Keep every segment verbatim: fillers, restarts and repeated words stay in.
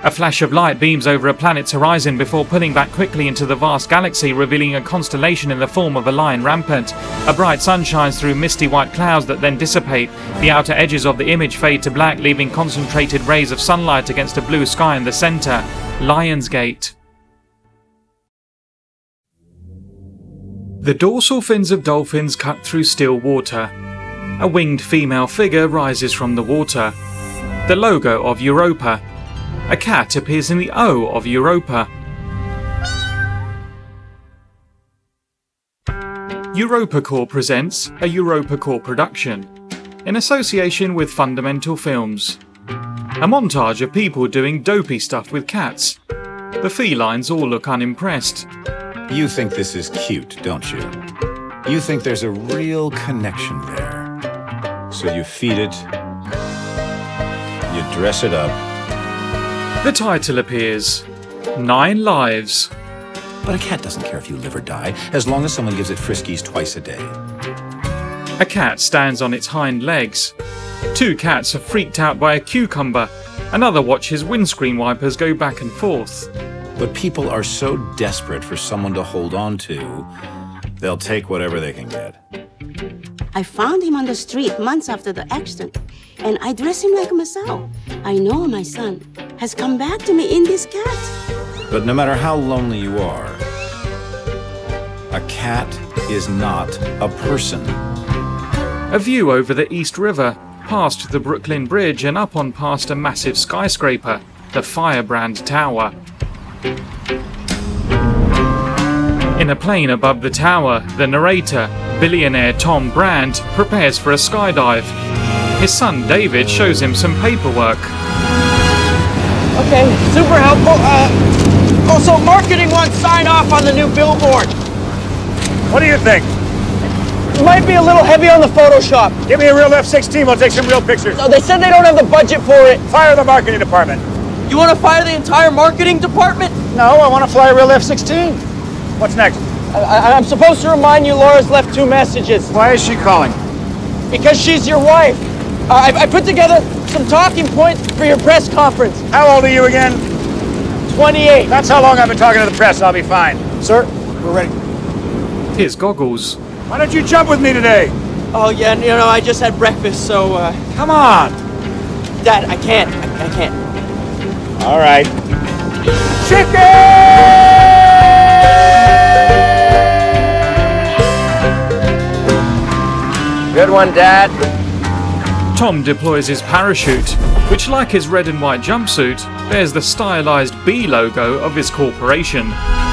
A flash of light beams over a planet's horizon before pulling back quickly into the vast galaxy, revealing a constellation in the form of a lion rampant. A bright sun shines through misty white clouds that then dissipate. The outer edges of the image fade to black, leaving concentrated rays of sunlight against a blue sky in the centre. Lionsgate. The dorsal fins of dolphins cut through still water. A winged female figure rises from the water. The logo of Europa. A cat appears in the O of Europa. EuropaCorp presents a EuropaCorp production, in association with Fundamental Films. A montage of people doing dopey stuff with cats. The felines all look unimpressed. You think this is cute, don't you? You think there's a real connection there. So you feed it, you dress it up. The title appears, Nine Lives. But a cat doesn't care if you live or die, as long as someone gives it Friskies twice a day. A cat stands on its hind legs. Two cats are freaked out by a cucumber. Another watches windscreen wipers go back and forth. But people are so desperate for someone to hold on to, they'll take whatever they can get. I found him on the street months after the accident, and I dress him like myself. I know my son has come back to me in this cat. But no matter how lonely you are, a cat is not a person. A view over the East River, past the Brooklyn Bridge and up on past a massive skyscraper, the Firebrand Tower. In a plane above the tower, the narrator, billionaire Tom Brand, prepares for a skydive. His son David shows him some paperwork. Okay, super helpful. Uh, also, marketing wants sign off on the new billboard. What do you think? It might be a little heavy on the Photoshop. Give me a real F sixteen, we'll take some real pictures. No, they said they don't have the budget for it. Fire the marketing department. You want to fire the entire marketing department? No, I want to fly a real F sixteen. What's next? I, I, I'm supposed to remind you Laura's left two messages. Why is she calling? Because she's your wife. Uh, I, I put together some talking points for your press conference. How old are you again? twenty-eight. That's how long I've been talking to the press. I'll be fine. Sir, we're ready. Here's Goggles. Why don't you jump with me today? Oh, yeah, you know, I just had breakfast, so, uh... Come on. Dad, I can't. I, I can't. All right. Chicken! Good one, Dad. Tom deploys his parachute, which, like his red and white jumpsuit, bears the stylized B logo of his corporation.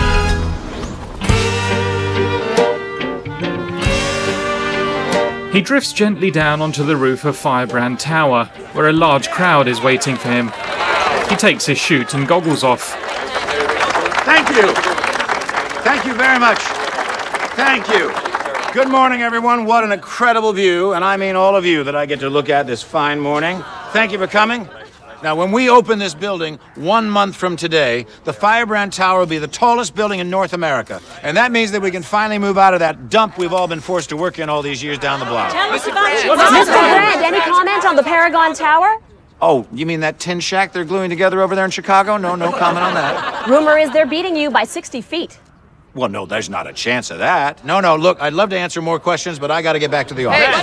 He drifts gently down onto the roof of Firebrand Tower, where a large crowd is waiting for him. He takes his chute and goggles off. Thank you. Thank you very much. Thank you. Good morning, everyone. What an incredible view, and I mean all of you that I get to look at this fine morning. Thank you for coming. Now, when we open this building one month from today, the Firebrand Tower will be the tallest building in North America. And that means that we can finally move out of that dump we've all been forced to work in all these years down the block. Mister Brand, any comment on the Paragon Tower? Oh, you mean that tin shack they're gluing together over there in Chicago? No, no comment on that. Rumor is they're beating you by sixty feet. Well, no, there's not a chance of that. No, no, look, I'd love to answer more questions, but I got to get back to the office.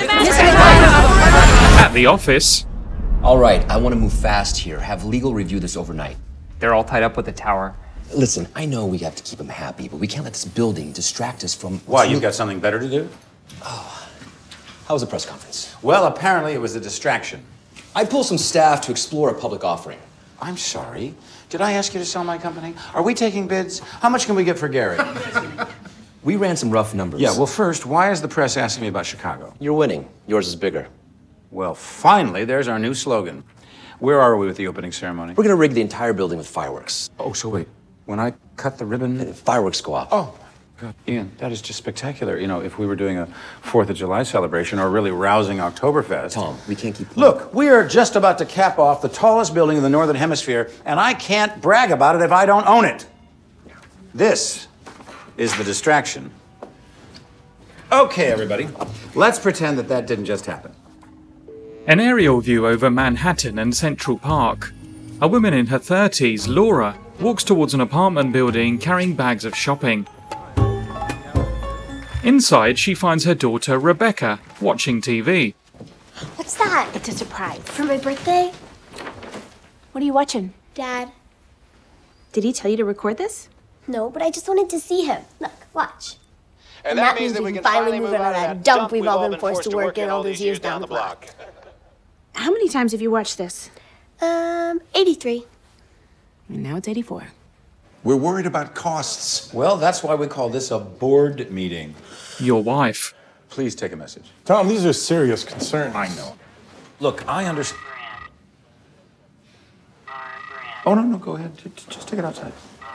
At the office... All right, I want to move fast here. Have legal review this overnight. They're all tied up with the tower. Listen, I know we have to keep them happy, but we can't let this building distract us from... Why, you've got something better to do? Oh, how was the press conference? Well, apparently it was a distraction. I pulled some staff to explore a public offering. I'm sorry. Did I ask you to sell my company? Are we taking bids? How much can we get for Gary? We ran some rough numbers. Yeah, well, first, why is the press asking me about Chicago? You're winning. Yours is bigger. Well, finally, there's our new slogan. Where are we with the opening ceremony? We're going to rig the entire building with fireworks. Oh, so wait. When I cut the ribbon... Fireworks go off. Oh, God. Ian, that is just spectacular. You know, if we were doing a fourth of July celebration or a really rousing Oktoberfest... Tom, we can't keep... Look, we are just about to cap off the tallest building in the Northern Hemisphere, and I can't brag about it if I don't own it. This is the distraction. Okay, everybody. Let's pretend that that didn't just happen. An aerial view over Manhattan and Central Park. A woman in her thirties, Laura, walks towards an apartment building carrying bags of shopping. Inside, she finds her daughter, Rebecca, watching T V. What's that? It's a surprise. For my birthday? What are you watching? Dad. Did he tell you to record this? No, but I just wanted to see him. Look, watch. And, and that, that means that we can finally move out of that dump we've all been forced to work in all these years down the block. How many times have you watched this? Um, eighty-three. And now it's eighty-four. We're worried about costs. Well, that's why we call this a board meeting. Your wife. Please take a message. Tom, these are serious concerns. I know. Look, I understand. Oh, no, no, go ahead. Just take it outside.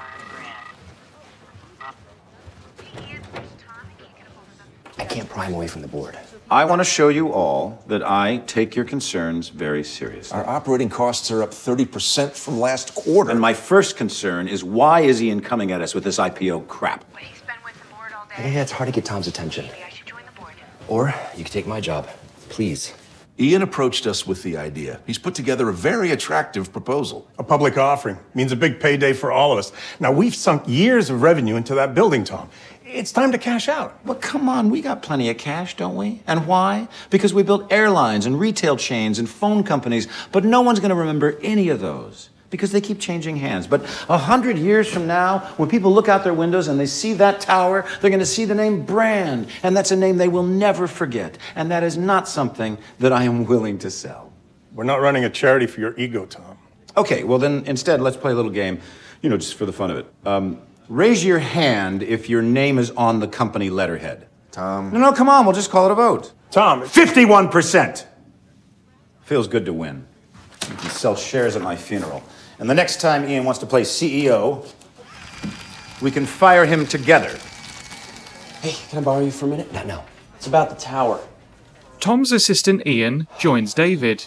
I can't pry him away from the board. I want to show you all that I take your concerns very seriously. Our operating costs are up thirty percent from last quarter. And my first concern is why is Ian coming at us with this I P O crap? He's been with the board all day. Yeah, it's hard to get Tom's attention. Maybe I should join the board. Or you could take my job. Please. Ian approached us with the idea. He's put together a very attractive proposal. A public offering means a big payday for all of us. Now, we've sunk years of revenue into that building, Tom. It's time to cash out. Well, come on, we got plenty of cash, don't we? And why? Because we built airlines and retail chains and phone companies, but no one's going to remember any of those because they keep changing hands. But a hundred years from now, when people look out their windows and they see that tower, they're going to see the name Brand, and that's a name they will never forget. And that is not something that I am willing to sell. We're not running a charity for your ego, Tom. Okay, well then, instead, let's play a little game, you know, just for the fun of it. Um, raise your hand if your name is on the company letterhead. Tom. No, no, come on, we'll just call it a vote. Tom. fifty-one percent. Feels good to win. You can sell shares at my funeral. And the next time Ian wants to play C E O, we can fire him together. Hey, can I borrow you for a minute? No, no. It's about the tower. Tom's assistant Ian joins David.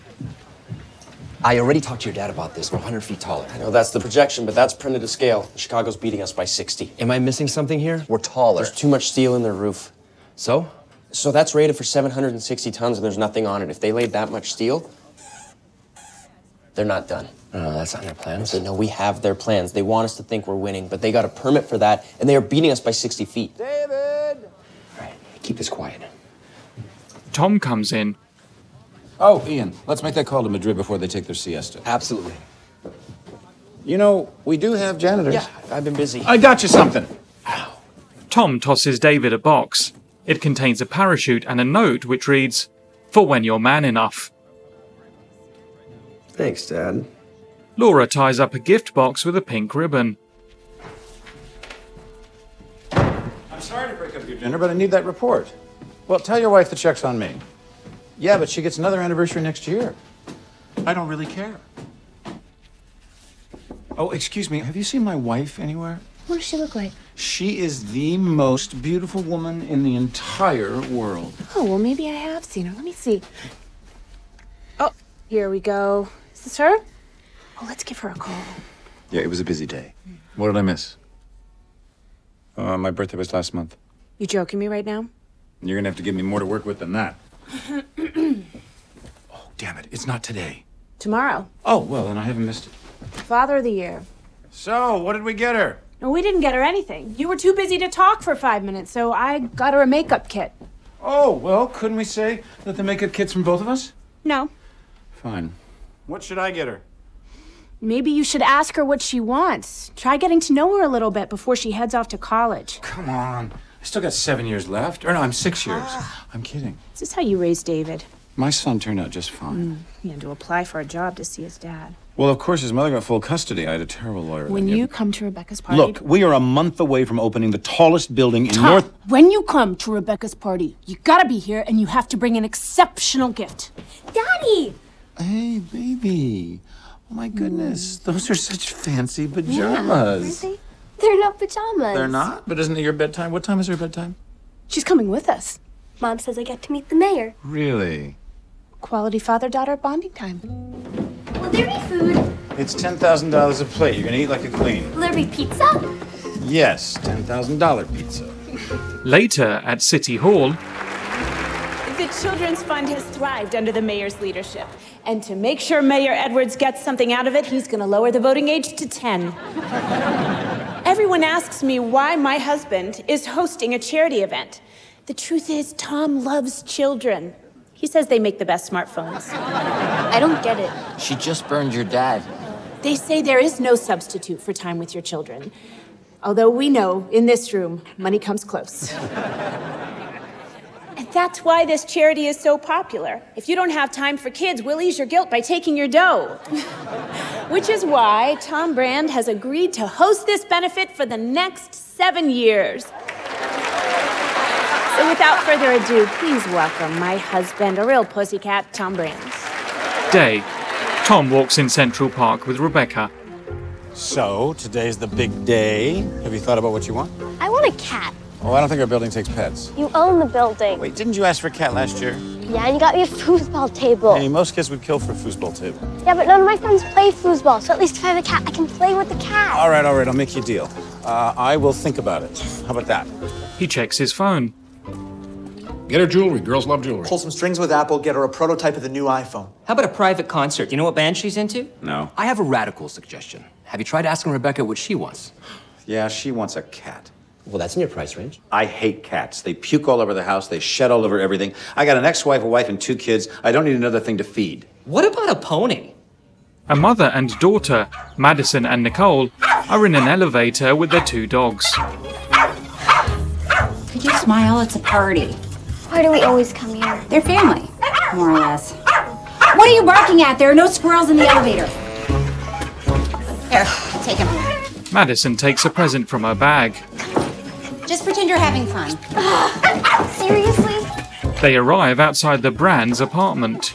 I already talked to your dad about this. We're one hundred feet taller. I know that's the projection, but that's printed to scale. Chicago's beating us by sixty. Am I missing something here? We're taller. There's too much steel in their roof. So? So that's rated for seven hundred sixty tons and there's nothing on it. If they laid that much steel, they're not done. No, that's not in their plans. So, no, we have their plans. They want us to think we're winning, but they got a permit for that, and they are beating us by sixty feet. David! All right, keep this quiet. Tom comes in. Oh, Ian, let's make that call to Madrid before they take their siesta. Absolutely. You know, we do have janitors. Yeah, I've been busy. I got you something. Ow. Tom tosses David a box. It contains a parachute and a note which reads, "For when you're man enough." Thanks, Dad. Laura ties up a gift box with a pink ribbon. I'm sorry to break up your dinner, but I need that report. Well, tell your wife the check's on me. Yeah, but she gets another anniversary next year. I don't really care. Oh, excuse me, have you seen my wife anywhere? What does she look like? She is the most beautiful woman in the entire world. Oh, well, maybe I have seen her. Let me see. Oh, here we go. Is this her? Oh, let's give her a call. Yeah, it was a busy day. What did I miss? Uh, my birthday was last month. You joking me right now? You're gonna have to give me more to work with than that. Oh, damn it, it's not today. Tomorrow. Oh, well, then I haven't missed it. Father of the Year. So, what did we get her? No, we didn't get her anything. You were too busy to talk for five minutes, so I got her a makeup kit. Oh, well, couldn't we say that the makeup kit's from both of us? No. Fine. What should I get her? Maybe you should ask her what she wants. Try getting to know her a little bit before she heads off to college. Come on. I still got seven years left. Or no, I'm six years. Ah. I'm kidding. Is this how you raised David? My son turned out just fine. Mm, he had to apply for a job to see his dad. Well, of course, his mother got full custody. I had a terrible lawyer. When then. you come to Rebecca's party... Look, we are a month away from opening the tallest building in Tom, North... when you come to Rebecca's party, you gotta be here and you have to bring an exceptional gift. Daddy! Hey, baby. Oh, my goodness. Mm. Those are such fancy pajamas. Yeah, they? They're not pajamas. They're not? But isn't it your bedtime? What time is her bedtime? She's coming with us. Mom says I get to meet the mayor. Really? Quality father-daughter bonding time. Will there be food? It's ten thousand dollars a plate. You're gonna eat like a queen. Will there be pizza? Yes, ten thousand dollars pizza. Later, at City Hall... If it's Children's Fund has thrived under the mayor's leadership. And to make sure Mayor Edwards gets something out of it, he's going to lower the voting age to ten. Everyone asks me why my husband is hosting a charity event. The truth is, Tom loves children. He says they make the best smartphones. I don't get it. She just burned your dad. They say there is no substitute for time with your children. Although we know, in this room, money comes close. And that's why this charity is so popular. If you don't have time for kids, we'll ease your guilt by taking your dough. Which is why Tom Brand has agreed to host this benefit for the next seven years. So without further ado, please welcome my husband, a real pussycat, Tom Brand. Day. Tom walks in Central Park with Rebecca. So, today's the big day. Have you thought about what you want? I want a cat. Oh, I don't think our building takes pets. You own the building. Wait, didn't you ask for a cat last year? Yeah, and you got me a foosball table. Hey, most kids would kill for a foosball table. Yeah, but none of my friends play foosball, so at least if I have a cat, I can play with the cat. All right, all right, I'll make you a deal. Uh, I will think about it. How about that? He checks his phone. Get her jewelry. Girls love jewelry. Pull some strings with Apple, get her a prototype of the new iPhone. How about a private concert? You know what band she's into? No. I have a radical suggestion. Have you tried asking Rebecca what she wants? Yeah, she wants a cat. Well, that's in your price range. I hate cats. They puke all over the house. They shed all over everything. I got an ex-wife, a wife, and two kids. I don't need another thing to feed. What about a pony? A mother and daughter, Madison and Nicole, are in an elevator with their two dogs. Could you smile? It's a party. Why do we always come here? They're family, more or less. What are you barking at? There are no squirrels in the elevator. Here, take him. Madison takes a present from her bag. Just pretend you're having fun. Seriously? They arrive outside the Brand's apartment.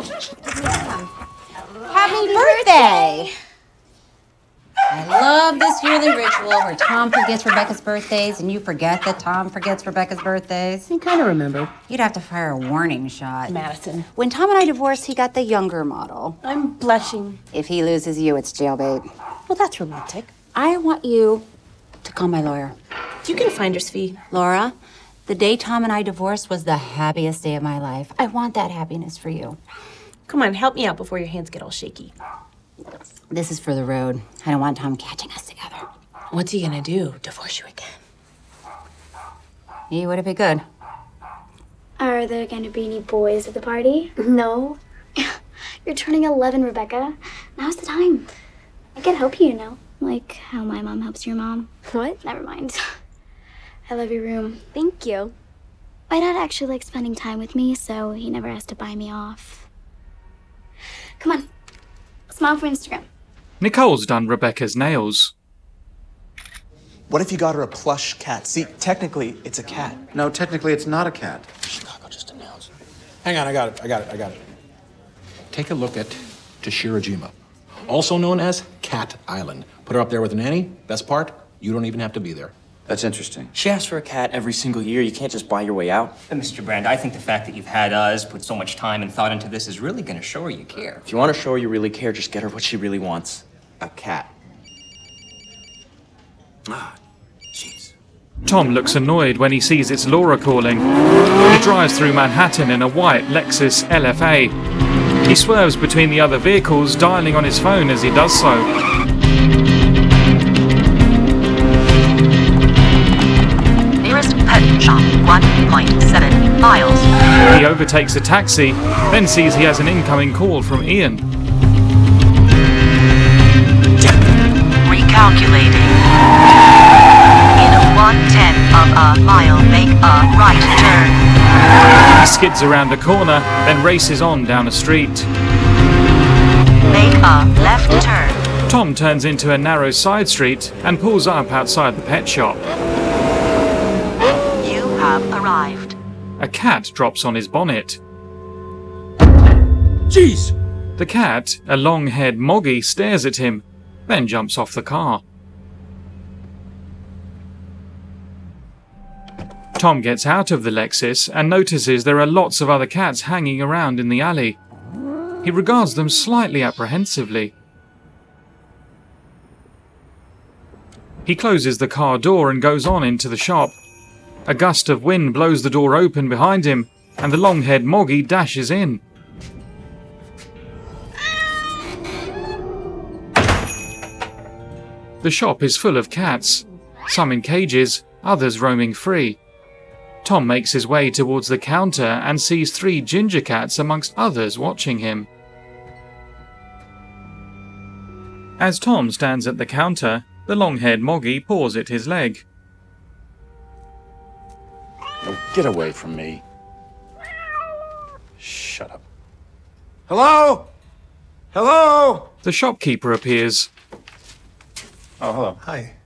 Happy birthday! I love this yearly ritual where Tom forgets Rebecca's birthdays and you forget that Tom forgets Rebecca's birthdays. I kind of remember. You'd have to fire a warning shot. Madison. When Tom and I divorced, he got the younger model. I'm blushing. If he loses you, it's jailbait. Well, that's romantic. I want you to call my lawyer. You can finder's fee. Laura, the day Tom and I divorced was the happiest day of my life. I want that happiness for you. Come on, help me out before your hands get all shaky. This is for the road. I don't want Tom catching us together. What's he gonna do? Divorce you again? He would have been good. Are there going to be any boys at the party? No. You're turning eleven, Rebecca. Now's the time. I can help you, you know. Like how my mom helps your mom. What? Never mind. I love your room. Thank you. My dad actually likes spending time with me, so he never has to buy me off. Come on. Smile for Instagram. Nicole's done Rebecca's nails. What if you got her a plush cat? See, technically, it's a cat. No, technically, it's not a cat. Chicago just announced. Hang on, I got it, I got it, I got it. Take a look at Toshirojima, also known as Cat Island. Put her up there with Nanny. Best part, you don't even have to be there. That's interesting. She asks for a cat every single year. You can't just buy your way out. But Mister Brand, I think the fact that you've had us, put so much time and thought into this is really going to show her you care. If you want to show her you really care, just get her what she really wants. A cat. Ah, jeez. Tom looks annoyed when he sees it's Laura calling. He drives through Manhattan in a white Lexus L F A. He swerves between the other vehicles, dialing on his phone as he does so. Nearest pet shop, one point seven miles. He overtakes a taxi, then sees he has an incoming call from Ian. Recalculating. In one-tenth of a mile, make a right turn. He skids around a corner, then races on down a street. Make a left turn. Tom turns into a narrow side street and pulls up outside the pet shop. You have arrived. A cat drops on his bonnet. Jeez! The cat, a long-haired Moggy, stares at him, then jumps off the car. Tom gets out of the Lexus and notices there are lots of other cats hanging around in the alley. He regards them slightly apprehensively. He closes the car door and goes on into the shop. A gust of wind blows the door open behind him, and the long-haired Moggy dashes in. The shop is full of cats, some in cages, others roaming free. Tom makes his way towards the counter and sees three ginger cats amongst others watching him. As Tom stands at the counter, the long-haired Moggy paws at his leg. Oh, get away from me. Shut up. Hello? Hello? The shopkeeper appears. Oh, hello. Hi.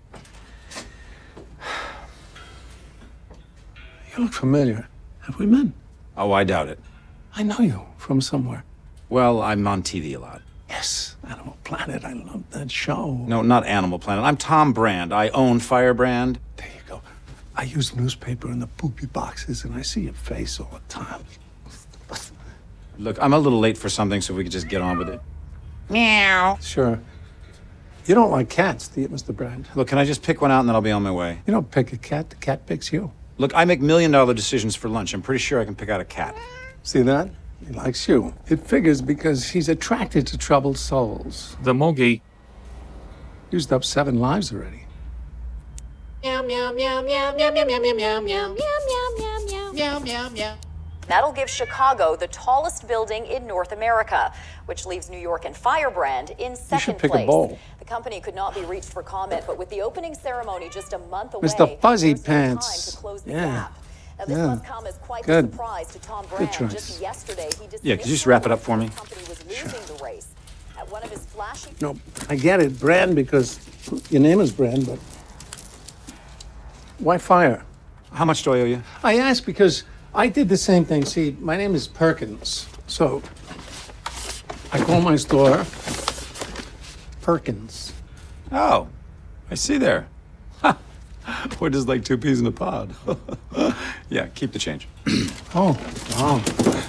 You look familiar. Have we met? Oh, I doubt it. I know you from somewhere. Well, I'm on T V a lot. Yes, Animal Planet. I love that show. No, not Animal Planet. I'm Tom Brand. I own Firebrand. There you go. I use newspaper in the poopy boxes, and I see your face all the time. Look, I'm a little late for something, so we could just get on with it. Meow. Sure. You don't like cats, do you, Mister Brand? Look, can I just pick one out and then I'll be on my way? You don't pick a cat. The cat picks you. Look, I make million-dollar decisions for lunch. I'm pretty sure I can pick out a cat. See that? He likes you. It figures because he's attracted to troubled souls. The Moggy. Used up seven lives already. Meow meow meow meow meow meow meow meow meow meow meow meow meow meow meow meow. That'll give Chicago the tallest building in North America, which leaves New York and Firebrand in second You should pick place. a bowl. The company could not be reached for comment, but with the opening ceremony just a month away, Mister Fuzzy there's no time Pants. to close the Yeah. gap. Now, this Yeah. must come as quite Good. a surprise to Tom Good Brand. choice. Just yesterday, he dismissed Yeah, could you just wrap it up for me? the company was losing the race. At one of his flashy No, I get it, Brand, because your name is Brand, but why fire? How much do I owe you? I ask because I did the same thing. See, my name is Perkins, so I call my store Perkins. Oh, I see there. We're just like two peas in a pod. Yeah, keep the change. Oh, wow.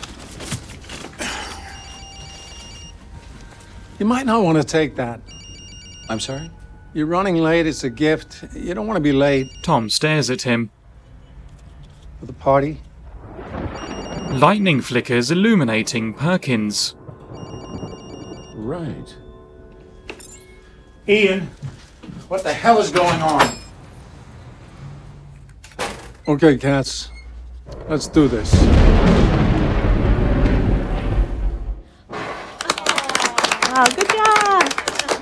You might not want to take that. I'm sorry? You're running late. It's a gift. You don't want to be late. Tom stares at him. For the party? Lightning flickers illuminating Perkins. Right. Ian, what the hell is going on? Okay, cats. Let's do this. Wow, good job.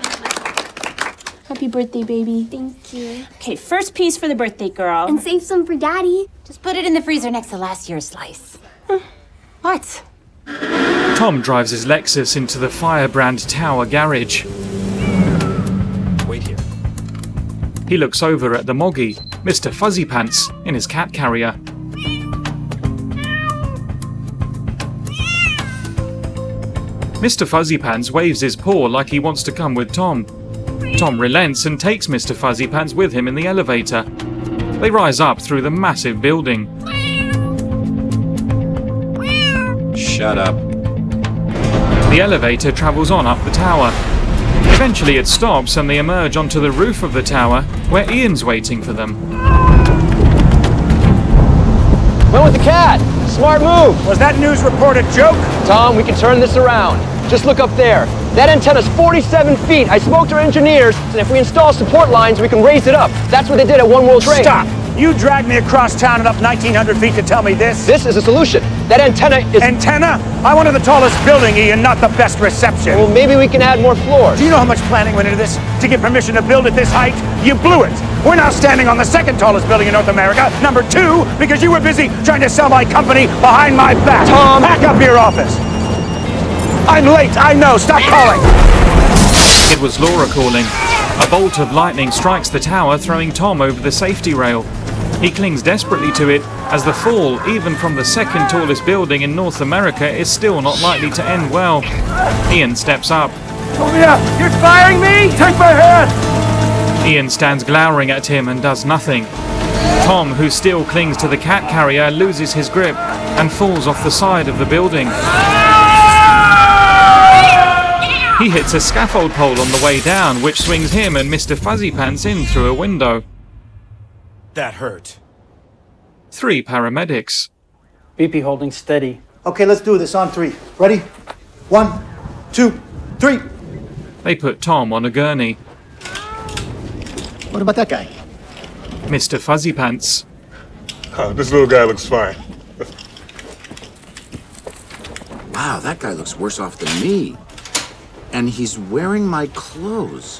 Happy birthday, baby. Thank you. Okay, first piece for the birthday girl. And save some for Daddy. Just put it in the freezer next to last year's slice. What? Tom drives his Lexus into the Firebrand Tower garage. Wait here. He looks over at the Moggy, Mister Fuzzy Pants, in his cat carrier. Mister Fuzzy Pants waves his paw like he wants to come with Tom. Tom relents and takes Mister Fuzzy Pants with him in the elevator. They rise up through the massive building. Shut up. The elevator travels on up the tower. Eventually it stops and they emerge onto the roof of the tower, where Ian's waiting for them. Went with the cat. Smart move. Was that news report a joke? Tom, we can turn this around. Just look up there. That antenna's forty-seven feet. I spoke to our engineers, and if we install support lines, we can raise it up. That's what they did at One World Trade. Stop! You dragged me across town and up nineteen hundred feet to tell me this? This is a solution. That antenna is... Antenna? I wanted the tallest building, Ian, not the best reception. Well, maybe we can add more floors. Do you know how much planning went into this? To get permission to build at this height? You blew it! We're now standing on the second tallest building in North America. Number two, because you were busy trying to sell my company behind my back. Tom! Pack up your office! I'm late, I know, stop calling! It was Laura calling. A bolt of lightning strikes the tower, throwing Tom over the safety rail. He clings desperately to it, as the fall, even from the second tallest building in North America, is still not likely to end well. Ian steps up. Tolia, you're firing me? Take my hand! Ian stands glowering at him and does nothing. Tom, who still clings to the cat carrier, loses his grip and falls off the side of the building. He hits a scaffold pole on the way down, which swings him and Mister Fuzzy Pants in through a window. That hurt. Three paramedics. B P holding steady. Okay, let's do this on three. Ready? One, two, three. They put Tom on a gurney. What about that guy? Mister Fuzzy Pants. Uh, this little guy looks fine. Wow, that guy looks worse off than me. And he's wearing my clothes.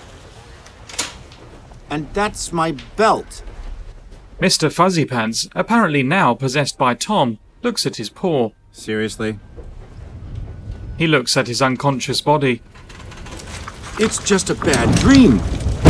And that's my belt. Mister Fuzzy Pants, apparently now possessed by Tom, looks at his paw. Seriously? He looks at his unconscious body. It's just a bad dream.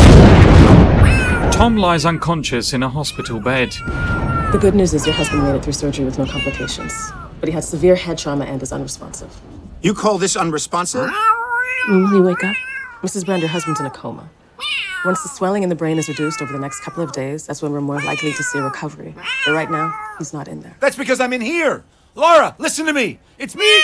Tom lies unconscious in a hospital bed. The good news is your husband made it through surgery with no complications, but he had severe head trauma and is unresponsive. You call this unresponsive? When will he wake up? Missus Brand, your husband's in a coma. Once the swelling in the brain is reduced over the next couple of days, that's when we're more likely to see a recovery. But right now, he's not in there. That's because I'm in here. Laura, listen to me. It's me.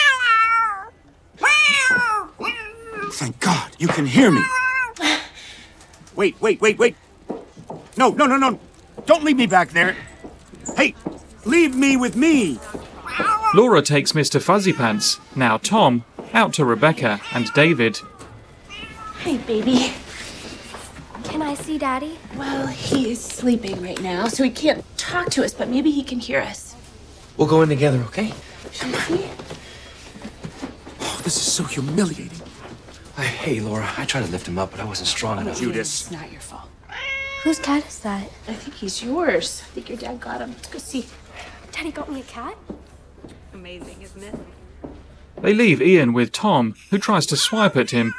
Thank God, you can hear me. Wait, wait, wait, wait. No, no, no, no. Don't leave me back there. Hey, leave me with me. Laura takes Mister Fuzzy Pants, now Tom, out to Rebecca and David. Hey, baby. Can I see Daddy? Well, he is sleeping right now, so he can't talk to us, but maybe he can hear us. We'll go in together, okay? Oh, this is so humiliating. I, hey, Laura, I tried to lift him up, but I wasn't strong enough. Judas. It's not your fault. Whose cat is that? I think he's yours. I think your dad got him. Let's go see. Daddy got me a cat? Amazing, isn't it? They leave Ian with Tom, who tries to swipe at him.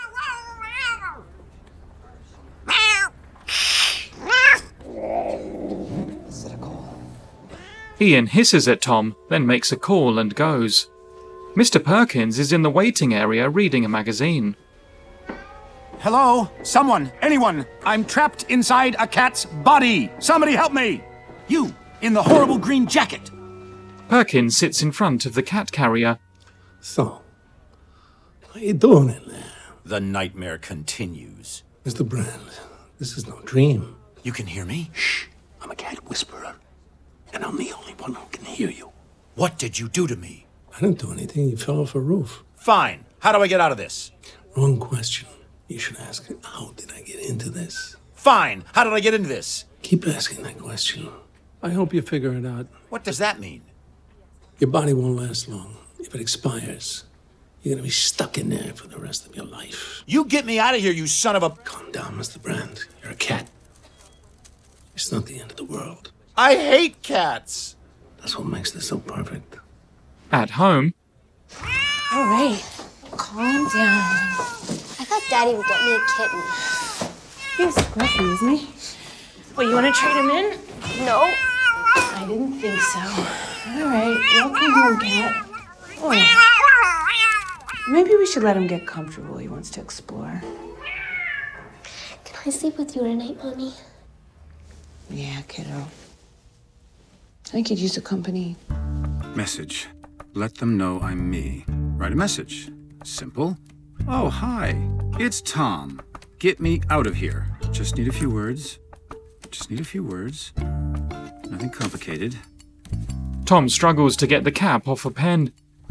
Ian hisses at Tom, then makes a call and goes. Mister Perkins is in the waiting area reading a magazine. Hello? Someone, anyone. I'm trapped inside a cat's body. Somebody help me. You, in the horrible green jacket. Perkins sits in front of the cat carrier. So, how you doing in there? The nightmare continues. Mister Brand, this is no dream. You can hear me? Shh. I'm a cat whisperer. And I'm the only one who can hear you. What did you do to me? I didn't do anything. You fell off a roof. Fine. How do I get out of this? Wrong question. You should ask, how did I get into this? Fine. How did I get into this? Keep asking that question. I hope you figure it out. What does that mean? Your body won't last long. If it expires, you're gonna be stuck in there for the rest of your life. You get me out of here, you son of a... Calm down, Mister Brand. You're a cat. It's not the end of the world. I hate cats. That's what makes this so perfect. At home... All right. Calm down. I thought Daddy would get me a kitten. He's scruffy, isn't he? Wait, you want to trade him in? No. I didn't think so. All right. Welcome home, cat. Oh. Maybe we should let him get comfortable. He wants to explore. Can I sleep with you tonight, Mommy? Yeah, kiddo. I could use the company. Message. Let them know I'm me. Write a message. Simple. Oh, hi. It's Tom. Get me out of here. Just need a few words. Just need a few words. Nothing complicated. Tom struggles to get the cap off a pen.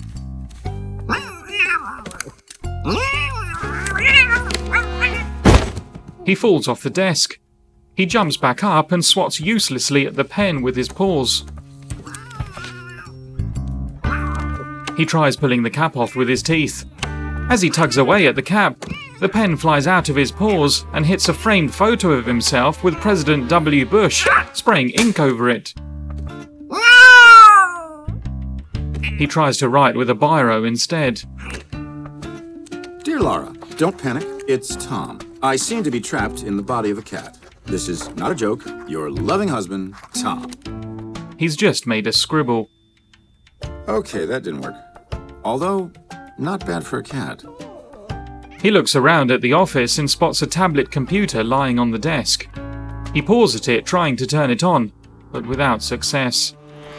He falls off the desk. He jumps back up and swats uselessly at the pen with his paws. He tries pulling the cap off with his teeth. As he tugs away at the cap, the pen flies out of his paws and hits a framed photo of himself with President W. Bush spraying ink over it. He tries to write with a biro instead. Dear Laura, don't panic. It's Tom. I seem to be trapped in the body of a cat. This is not a joke. Your loving husband, Tom. He's just made a scribble. Okay, that didn't work. Although, not bad for a cat. He looks around at the office and spots a tablet computer lying on the desk. He paws at it, trying to turn it on, but without success.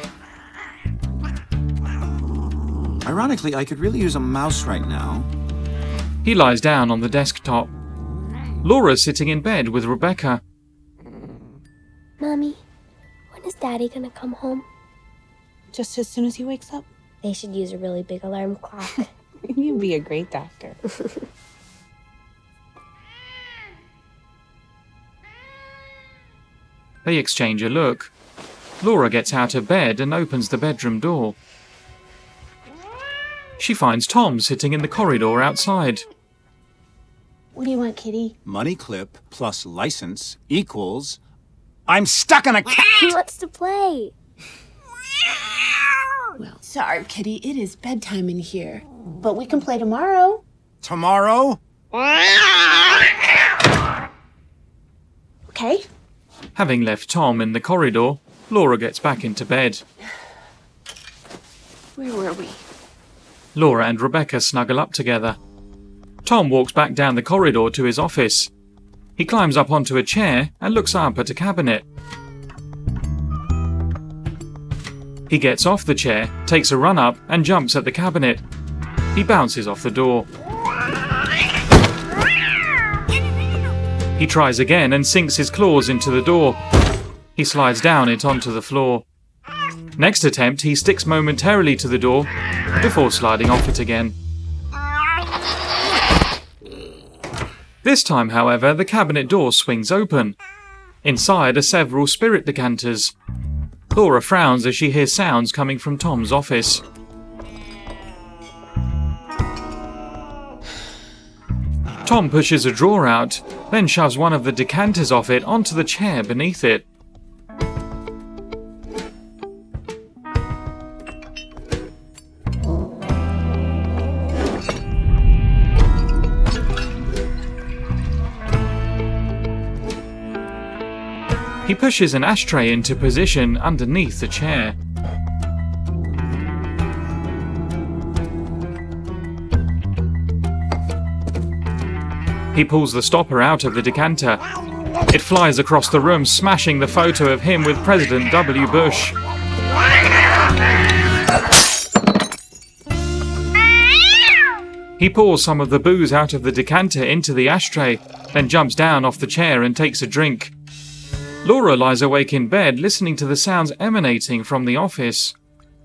Ironically, I could really use a mouse right now. He lies down on the desktop. Laura's sitting in bed with Rebecca. Mommy, when is Daddy gonna come home? just as soon as he wakes up? They should use a really big alarm clock. You'd be a great doctor. They exchange a look. Laura gets out of bed and opens the bedroom door. She finds Tom sitting in the corridor outside. What do you want, Kitty? Money clip plus license equals... I'm stuck in a cat! Who wants to play? Well, sorry, Kitty. It is bedtime in here. But we can play tomorrow. Tomorrow? Okay. Having left Tom in the corridor, Laura gets back into bed. Where were we? Laura and Rebecca snuggle up together. Tom walks back down the corridor to his office. He climbs up onto a chair and looks up at a cabinet. He gets off the chair, takes a run up, and jumps at the cabinet. He bounces off the door. He tries again and sinks his claws into the door. He slides down it onto the floor. Next attempt, he sticks momentarily to the door before sliding off it again. This time, however, the cabinet door swings open. Inside are several spirit decanters. Laura frowns as she hears sounds coming from Tom's office. Tom pushes a drawer out, then shoves one of the decanters off it onto the chair beneath it. He pushes an ashtray into position underneath the chair. He pulls the stopper out of the decanter. It flies across the room, smashing the photo of him with President W. Bush. He pours some of the booze out of the decanter into the ashtray, then jumps down off the chair and takes a drink. Laura lies awake in bed, listening to the sounds emanating from the office.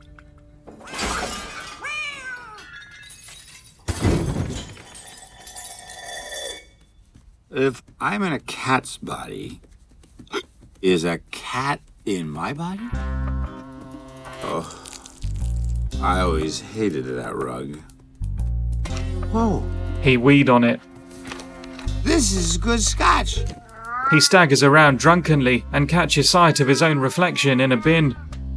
If I'm in a cat's body, is a cat in my body? Oh, I always hated that rug. Whoa. He weed on it. This is good scotch. He staggers around drunkenly and catches sight of his own reflection in a bin.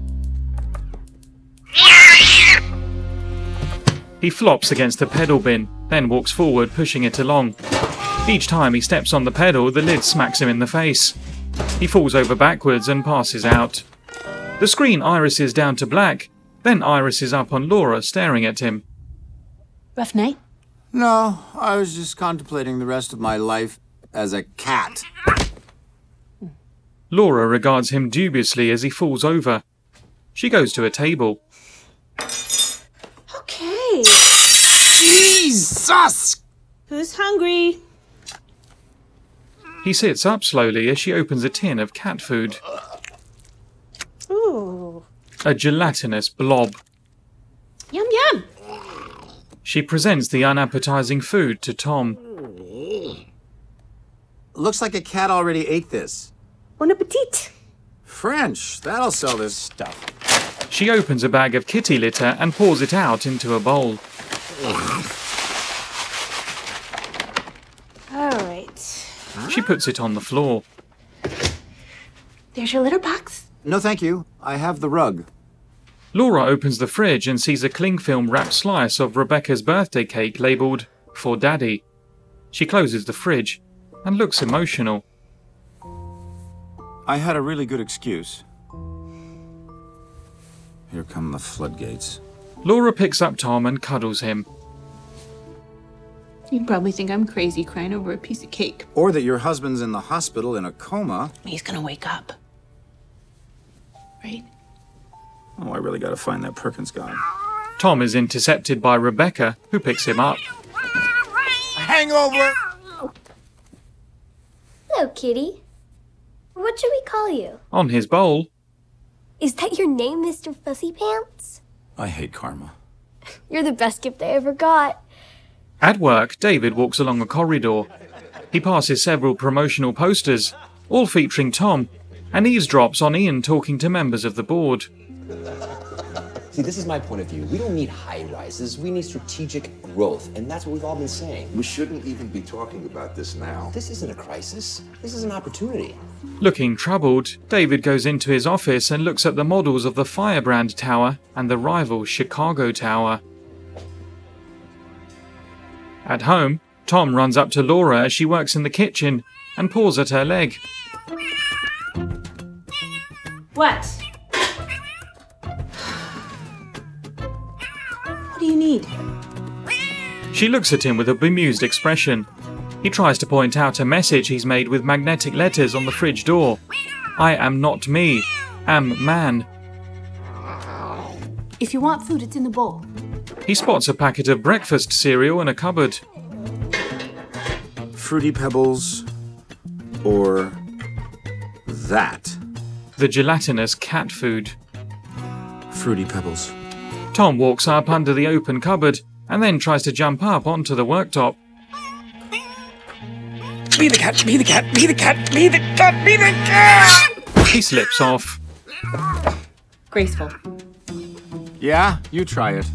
He flops against the pedal bin, then walks forward, pushing it along. Each time he steps on the pedal, the lid smacks him in the face. He falls over backwards and passes out. The screen irises down to black, then irises up on Laura, staring at him. Rough night? No, I was just contemplating the rest of my life as a cat. Laura regards him dubiously as he falls over. She goes to a table. Okay. Jesus! Who's hungry? He sits up slowly as she opens a tin of cat food. Ooh. A gelatinous blob. Yum yum. She presents the unappetizing food to Tom. Looks like a cat already ate this. Bon appetit. French, that'll sell this stuff. She opens a bag of kitty litter and pours it out into a bowl. All right. She puts it on the floor. There's your litter box. No, thank you. I have the rug. Laura opens the fridge and sees a cling film wrapped slice of Rebecca's birthday cake labelled, "For Daddy." She closes the fridge and looks emotional. I had a really good excuse. Here come the floodgates. Laura picks up Tom and cuddles him. You probably think I'm crazy crying over a piece of cake. Or that your husband's in the hospital in a coma. He's gonna wake up. Right? Oh, I really gotta find that Perkins guy. Tom is intercepted by Rebecca, who picks him up. Hangover! Hello, kitty. What should we call you? On his bowl, Is that your name, Mister Fussy Pants? I hate karma. You're the best gift I ever got. At work, David walks along a corridor. He passes several promotional posters, all featuring Tom, and eavesdrops on Ian talking to members of the board. See, this is my point of view. We don't need high rises. We need strategic growth, and that's what we've all been saying. We shouldn't even be talking about this now. This isn't a crisis. This is an opportunity. Looking troubled, David goes into his office and looks at the models of the Firebrand Tower and the rival Chicago Tower. At home, Tom runs up to Laura as she works in the kitchen and paws at her leg. What? What do you need? She looks at him with a bemused expression. He tries to point out a message he's made with magnetic letters on the fridge door. I am not me, am man. If you want food, it's in the bowl. He spots a packet of breakfast cereal in a cupboard. Fruity Pebbles or that? The gelatinous cat food. Fruity Pebbles. Tom walks up under the open cupboard and then tries to jump up onto the worktop. Be the cat, be the cat, be the cat, be the cat, be the cat! He slips off. Graceful. Yeah, you try it.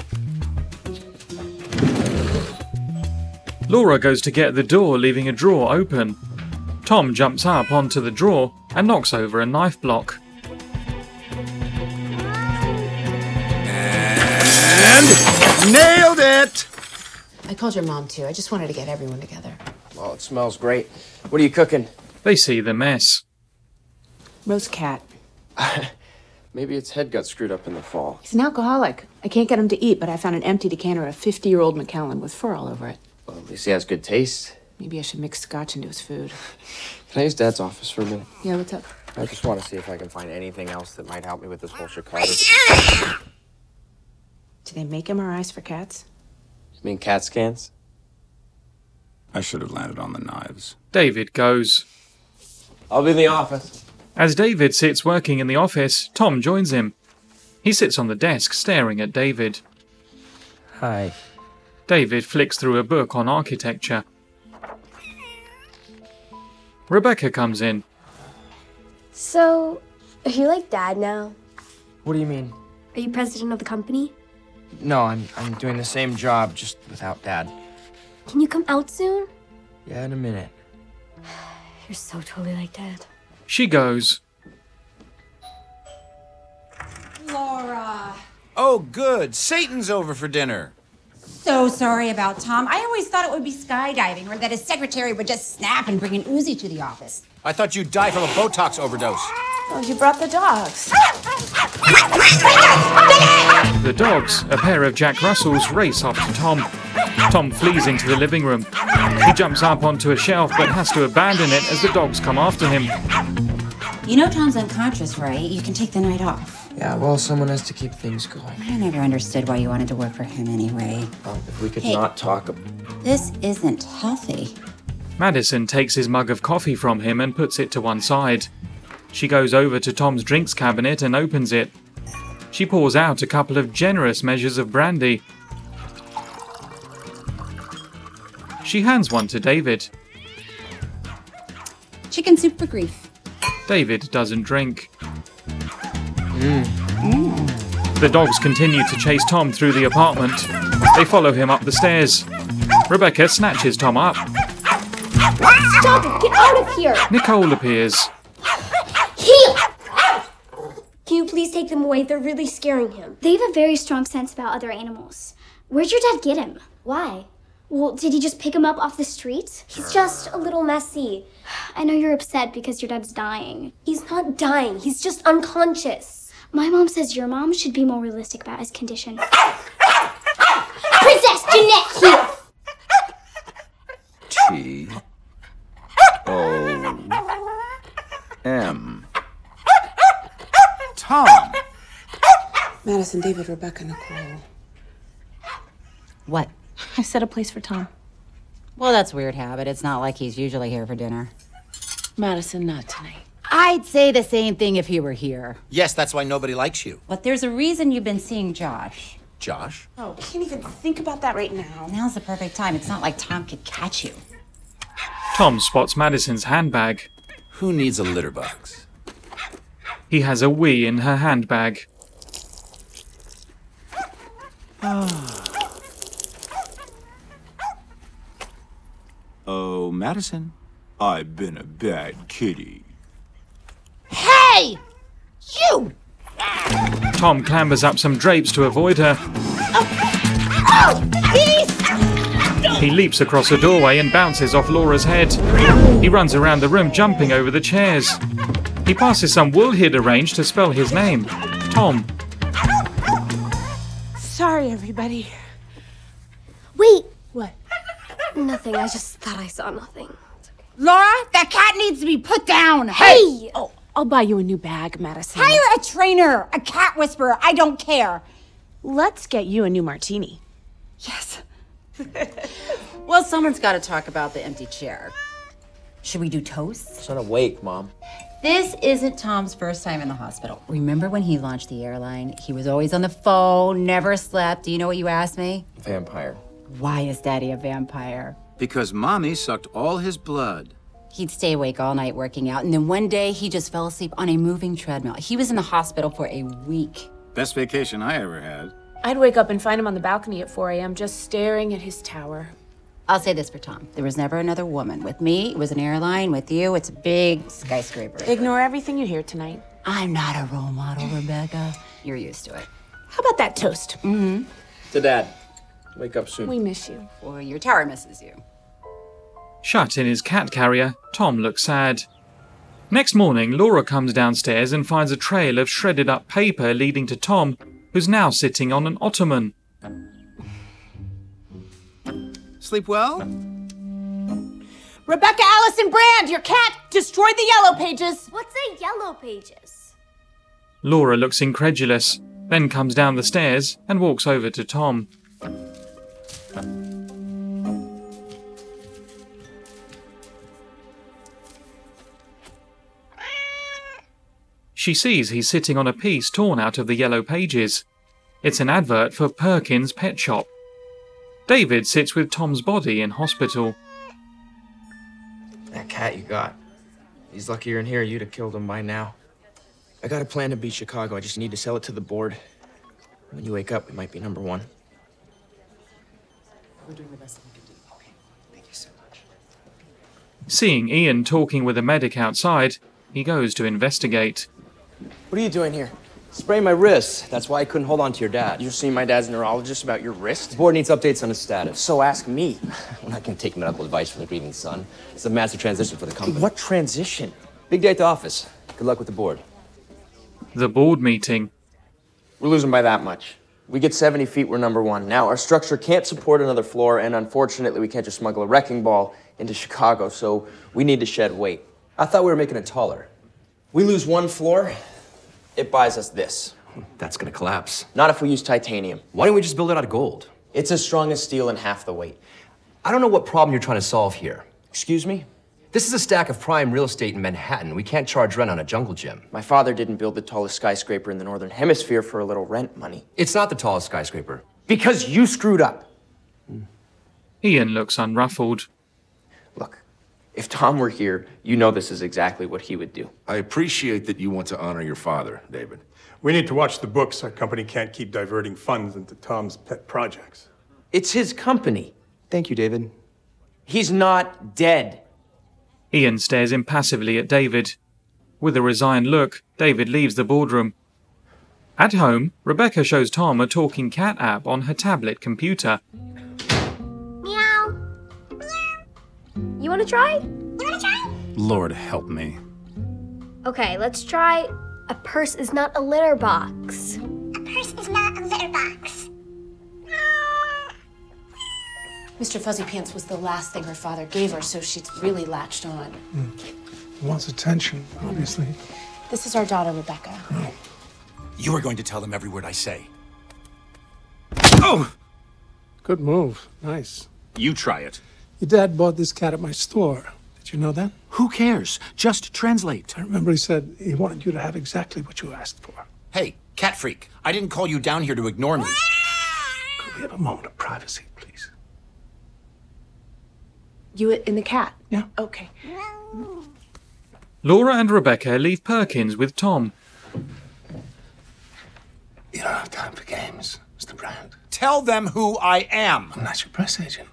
Laura goes to get the door, leaving a drawer open. Tom jumps up onto the drawer and knocks over a knife block. And nailed it! I called your mom too. I just wanted to get everyone together. Oh, it smells great. What are you cooking? They see the mess. Roast cat. Maybe its head got screwed up in the fall. He's an alcoholic. I can't get him to eat, but I found an empty decanter of fifty-year-old Macallan with fur all over it. Well, at least he has good taste. Maybe I should mix scotch into his food. Can I use Dad's office for a minute? Yeah, what's up? I just want to see if I can find anything else that might help me with this whole Chicago. Do they make M R Is for cats? You mean CAT scans? I should have landed on the knives. David goes. I'll be in the office. As David sits working in the office, Tom joins him. He sits on the desk staring at David. Hi. David flicks through a book on architecture. Rebecca comes in. So, are you like Dad now? What do you mean? Are you president of the company? No, I'm I'm doing the same job, just without Dad. Can you come out soon? Yeah, in a minute. You're so totally like Dad. She goes. Laura. Oh, good. Satan's over for dinner. So sorry about Tom. I always thought it would be skydiving or that his secretary would just snap and bring an Uzi to the office. I thought you'd die from a Botox overdose. Oh, you brought the dogs. The dogs, a pair of Jack Russells, race after Tom. Tom flees into the living room. He jumps up onto a shelf but has to abandon it as the dogs come after him. You know Tom's unconscious, right? You can take the night off. Yeah, well, someone has to keep things going. I never understood why you wanted to work for him anyway. Well, if we could Hey. not talk... This isn't healthy. Madison takes his mug of coffee from him and puts it to one side. She goes over to Tom's drinks cabinet and opens it. She pours out a couple of generous measures of brandy. She hands one to David. Chicken soup for grief. David doesn't drink. The dogs continue to chase Tom through the apartment. They follow him up the stairs. Rebecca snatches Tom up. Stop it! Get out of here! Nicole appears. Heel! Can you please take them away? They're really scaring him. They have a very strong sense about other animals. Where'd your dad get him? Why? Well, did he just pick him up off the street? He's just a little messy. I know you're upset because your dad's dying. He's not dying. He's just unconscious. My mom says your mom should be more realistic about his condition. Princess Jeanette Heel! T O M. Tom. Madison, David, Rebecca, Nicole. What? I set a place for Tom. Well, that's weird habit. It's not like he's usually here for dinner. Madison, not tonight. I'd say the same thing if he were here. Yes, that's why nobody likes you. But there's a reason you've been seeing Josh. Josh? Oh, can't even think about that right now. Now's the perfect time. It's not like Tom could catch you. Tom spots Madison's handbag. Who needs a litter box? He has a Wii in her handbag. Oh, Madison, I've been a bad kitty. Hey! You! Tom clambers up some drapes to avoid her. Oh! Please! He leaps across a doorway and bounces off Laura's head. He runs around the room, jumping over the chairs. He passes some wool he'd arranged to spell his name, Tom. Sorry, everybody. Wait! What? Nothing. I just thought I saw nothing. Laura, that cat needs to be put down. Hey! Oh, I'll buy you a new bag, Madison. Hire a trainer, a cat whisperer. I don't care. Let's get you a new martini. Yes. Well, someone's got to talk about the empty chair. Should we do toasts? Son awake, Mom. This isn't Tom's first time in the hospital. Remember when he launched the airline? He was always on the phone, never slept. Do you know what you asked me? Vampire. Why is Daddy a vampire? Because Mommy sucked all his blood. He'd stay awake all night working out, and then one day he just fell asleep on a moving treadmill. He was in the hospital for a week. Best vacation I ever had. I'd wake up and find him on the balcony at four a.m. just staring at his tower. I'll say this for Tom. There was never another woman. With me, it was an airline. With you, it's a big skyscraper. Ignore everything you hear tonight. I'm not a role model, Rebecca. You're used to it. How about that toast? Mm-hmm. To Dad. Wake up soon. We miss you. Well, your tower misses you. Shut in his cat carrier, Tom looks sad. Next morning, Laura comes downstairs and finds a trail of shredded up paper leading to Tom, who's now sitting on an ottoman. Sleep well? Rebecca Allison Brand, your cat destroyed the Yellow Pages. What's a Yellow Pages? Laura looks incredulous, then comes down the stairs and walks over to Tom. She sees he's sitting on a piece torn out of the Yellow Pages. It's an advert for Perkins' Pet Shop. David sits with Tom's body in hospital. That cat you got. He's lucky you're in here. You'd have killed him by now. I got a plan to beat Chicago. I just need to sell it to the board. When you wake up, it might be number one. We're doing the best we can do. Okay. Thank you so much. Seeing Ian talking with a medic outside, he goes to investigate. What are you doing here? Sprained my wrist. That's why I couldn't hold on to your dad. You're seeing my dad's neurologist about your wrist? The board needs updates on his status. So ask me. I'm not going to take medical advice from the grieving son. It's a massive transition for the company. What transition? Big day at the office. Good luck with the board. The board meeting. We're losing by that much. We get seventy feet, we're number one. Now, our structure can't support another floor, and unfortunately, we can't just smuggle a wrecking ball into Chicago, so we need to shed weight. I thought we were making it taller. We lose one floor, it buys us this. That's gonna collapse. Not if we use titanium. Why don't we just build it out of gold? It's as strong as steel and half the weight. I don't know what problem you're trying to solve here. Excuse me? This is a stack of prime real estate in Manhattan. We can't charge rent on a jungle gym. My father didn't build the tallest skyscraper in the Northern Hemisphere for a little rent money. It's not the tallest skyscraper. Because you screwed up. Ian looks unruffled. Look, if Tom were here, you know this is exactly what he would do. I appreciate that you want to honor your father, David. We need to watch the books. Our company can't keep diverting funds into Tom's pet projects. It's his company. Thank you, David. He's not dead. Ian stares impassively at David. With a resigned look, David leaves the boardroom. At home, Rebecca shows Tom a talking cat app on her tablet computer. Meow. You want to try? You want to try? Lord help me. Okay, let's try. A purse is not a litter box. A purse is not a litter box. Mister Fuzzy Pants was the last thing her father gave her, so she's really latched on. Mm. He wants attention, obviously. This is our daughter, Rebecca. Oh. You are going to tell them every word I say. Oh! Good move. Nice. You try it. Your dad bought this cat at my store. Did you know that? Who cares? Just translate. I remember he said he wanted you to have exactly what you asked for. Hey, cat freak, I didn't call you down here to ignore me. Could we have a moment of privacy, please? You in the cat? Yeah. Okay. Laura and Rebecca leave Perkins with Tom. You don't have time for games, Mister Brand. Tell them who I am. I'm not your press agent.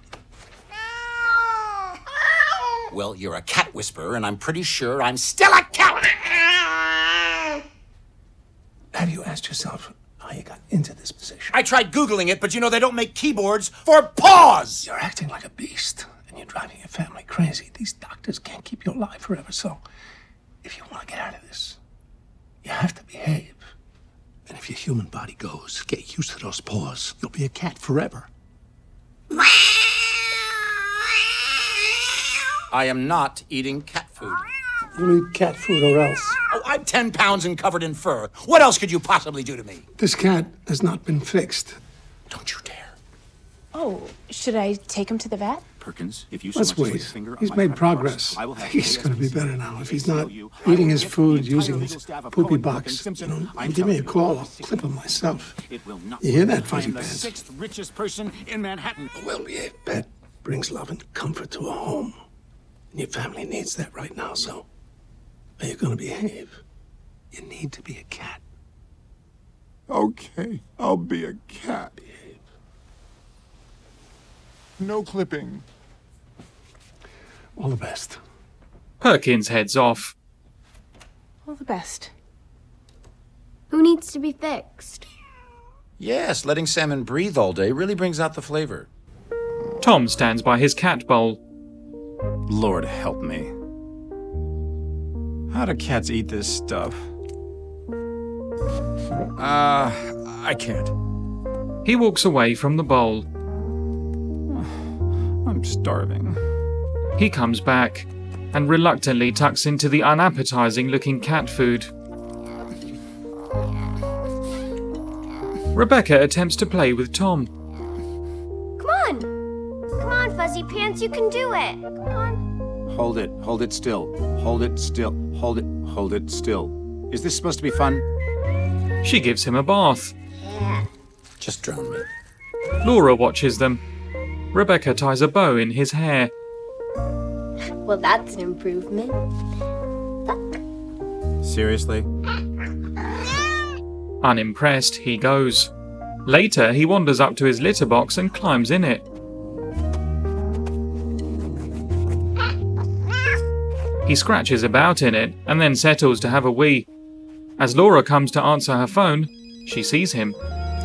Well, you're a cat whisperer, and I'm pretty sure I'm still a cat. Have you asked yourself how you got into this position? I tried Googling it, but you know they don't make keyboards for paws. You're acting like a beast, and you're driving your family crazy. These doctors can't keep you alive forever, so if you want to get out of this, you have to behave. And if your human body goes, get used to those paws. You'll be a cat forever. I am not eating cat food. You eat cat food or else. Oh, I'm ten pounds and covered in fur. What else could you possibly do to me? This cat has not been fixed. Don't you dare. Oh, should I take him to the vet? Perkins, if you so Let's much as lay wait. a finger on He's my made private progress. parts, I will have He's A S going to be P C better now if he's I not will you- eating I his will food get the using entire his legal staff of poopy Cohen, box. Perkins, Simpson. You know, I'm give me a telling you, call. I'll secret clip him myself. It will not You hear work. that, I Fuzzy am the Pants? sixth richest person in Manhattan. A well-behaved pet brings love and comfort to a home. And your family needs that right now, so are you going to behave? You need to be a cat. Okay, I'll be a cat. No clipping. All the best. Perkins heads off. All the best. Who needs to be fixed? Yes, letting salmon breathe all day really brings out the flavor. Tom stands by his cat bowl. Lord help me. How do cats eat this stuff? Uh, I can't. He walks away from the bowl. I'm starving. He comes back and reluctantly tucks into the unappetizing looking cat food. Rebecca attempts to play with Tom. Come on! Come on, Fuzzy Pants, you can do it! Come on. Hold it. Hold it still. Hold it still. Hold it. Hold it still. Is this supposed to be fun? She gives him a bath. Just drown me. Laura watches them. Rebecca ties a bow in his hair. Well, that's an improvement. Seriously? Unimpressed, he goes. Later, he wanders up to his litter box and climbs in it. He scratches about in it and then settles to have a wee. As Laura comes to answer her phone, she sees him.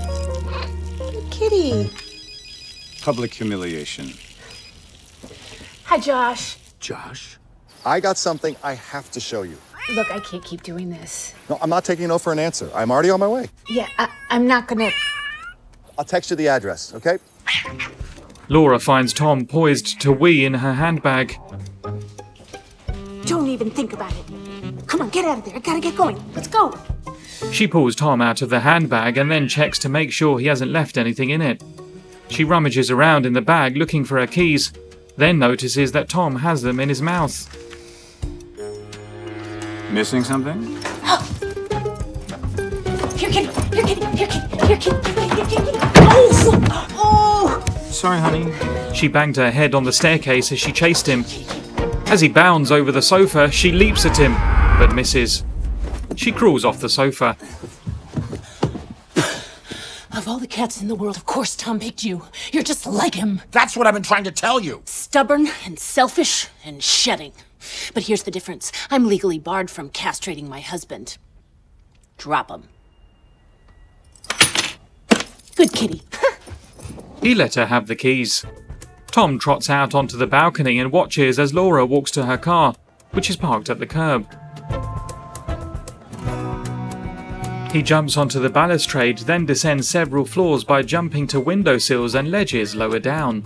Kitty. Public humiliation. Hi, Josh. Josh? I got something I have to show you. Look, I can't keep doing this. No, I'm not taking no for an answer. I'm already on my way. Yeah, I, I'm not gonna. I'll text you the address, okay? Laura finds Tom poised to wee in her handbag. Don't even think about it. Come on, get out of there. I gotta get going. Let's go. She pulls Tom out of the handbag and then checks to make sure he hasn't left anything in it. She rummages around in the bag looking for her keys, then notices that Tom has them in his mouth. Missing something? Here, kitty. Here, kitty. Here, kitty. Here, kitty. Here, kitty. Oh! Oh! Sorry, honey. She banged her head on the staircase as she chased him. As he bounds over the sofa, she leaps at him, but misses. She crawls off the sofa. Of all the cats in the world, of course Tom picked you. You're just like him. That's what I've been trying to tell you. Stubborn and selfish and shedding. But here's the difference. I'm legally barred from castrating my husband. Drop him. Good kitty. He let her have the keys. Tom trots out onto the balcony and watches as Laura walks to her car, which is parked at the curb. He jumps onto the balustrade, then descends several floors by jumping to windowsills and ledges lower down.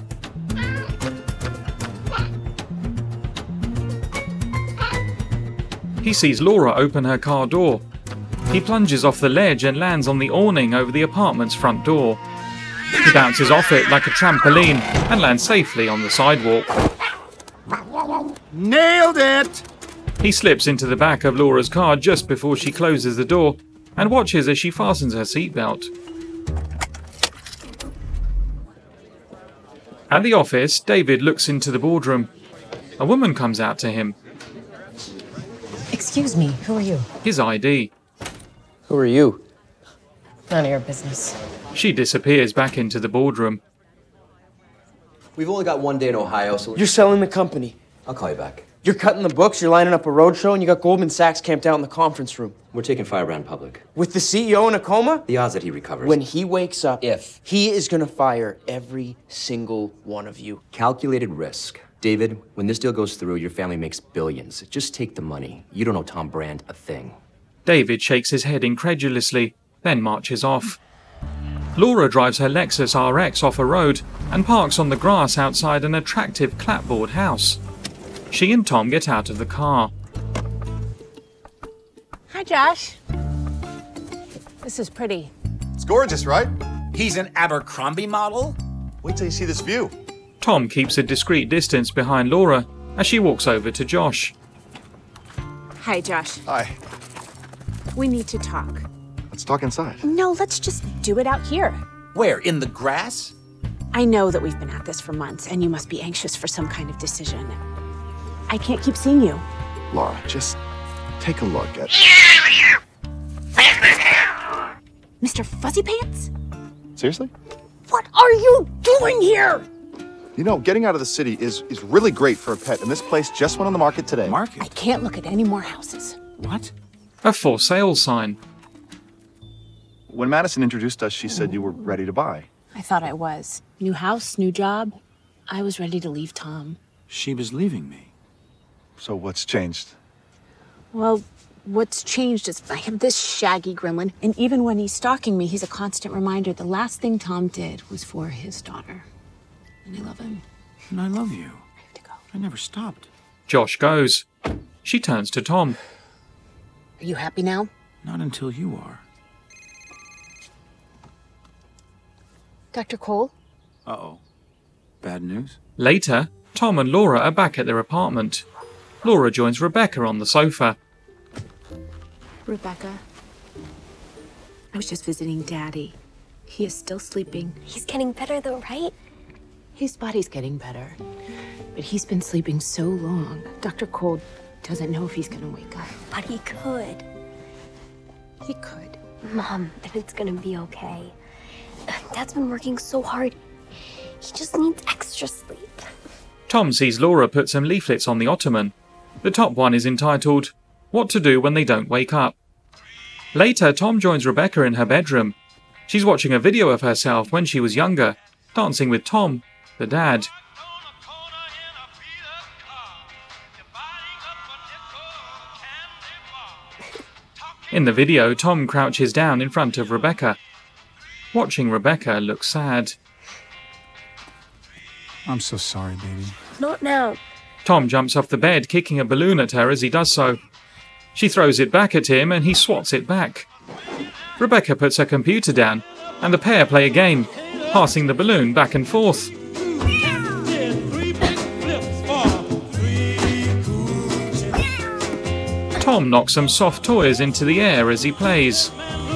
He sees Laura open her car door. He plunges off the ledge and lands on the awning over the apartment's front door. He bounces off it like a trampoline and lands safely on the sidewalk. Nailed it! He slips into the back of Laura's car just before she closes the door and watches as she fastens her seatbelt. At the office, David looks into the boardroom. A woman comes out to him. Excuse me, who are you? His I D. Who are you? None of your business. She disappears back into the boardroom. We've only got one day in Ohio, so... You're selling the company. I'll call you back. You're cutting the books, you're lining up a roadshow, and you got Goldman Sachs camped out in the conference room. We're taking Firebrand public. With the C E O in a coma? The odds that he recovers. When he wakes up, If. he is gonna fire every single one of you. Calculated risk. David, when this deal goes through, your family makes billions. Just take the money. You don't know Tom Brand a thing. David shakes his head incredulously, then marches off. Laura drives her Lexus R X off a road and parks on the grass outside an attractive clapboard house. She and Tom get out of the car. Hi, Josh. This is pretty. It's gorgeous, right? He's an Abercrombie model? Wait till you see this view. Tom keeps a discreet distance behind Laura as she walks over to Josh. Hi, Josh. Hi. We need to talk. Let's talk inside. No, let's just do it out here. Where, in the grass? I know that we've been at this for months, and you must be anxious for some kind of decision. I can't keep seeing you. Laura, just take a look at... Mister Fuzzy Pants? Seriously? What are you doing here? You know, getting out of the city is, is really great for a pet, and this place just went on the market today. Market? I can't look at any more houses. What? A for sale sign. When Madison introduced us, she said you were ready to buy. I thought I was. New house, new job. I was ready to leave Tom. She was leaving me. So what's changed? Well, what's changed is I have this shaggy gremlin, and even when he's stalking me, he's a constant reminder the last thing Tom did was for his daughter. And I love him. And I love you. I have to go. I never stopped. Josh goes. She turns to Tom. Are you happy now? Not until you are. Doctor Cole? Uh-oh. Bad news? Later, Tom and Laura are back at their apartment. Laura joins Rebecca on the sofa. Rebecca, I was just visiting Daddy. He is still sleeping. He's getting better though, right? His body's getting better, but he's been sleeping so long. Doctor Cole doesn't know if he's gonna wake up. But he could. He could. Mom, then it's gonna be okay. Dad's been working so hard. He just needs extra sleep. Tom sees Laura put some leaflets on the ottoman. The top one is entitled, What to Do When They Don't Wake Up. Later, Tom joins Rebecca in her bedroom. She's watching a video of herself when she was younger, dancing with Tom, the dad. In the video, Tom crouches down in front of Rebecca. Watching Rebecca looks sad. I'm so sorry, baby. Not now. Tom jumps off the bed, kicking a balloon at her as he does so. She throws it back at him and he swats it back. Rebecca puts her computer down and the pair play a game, passing the balloon back and forth. Tom knocks some soft toys into the air as he plays.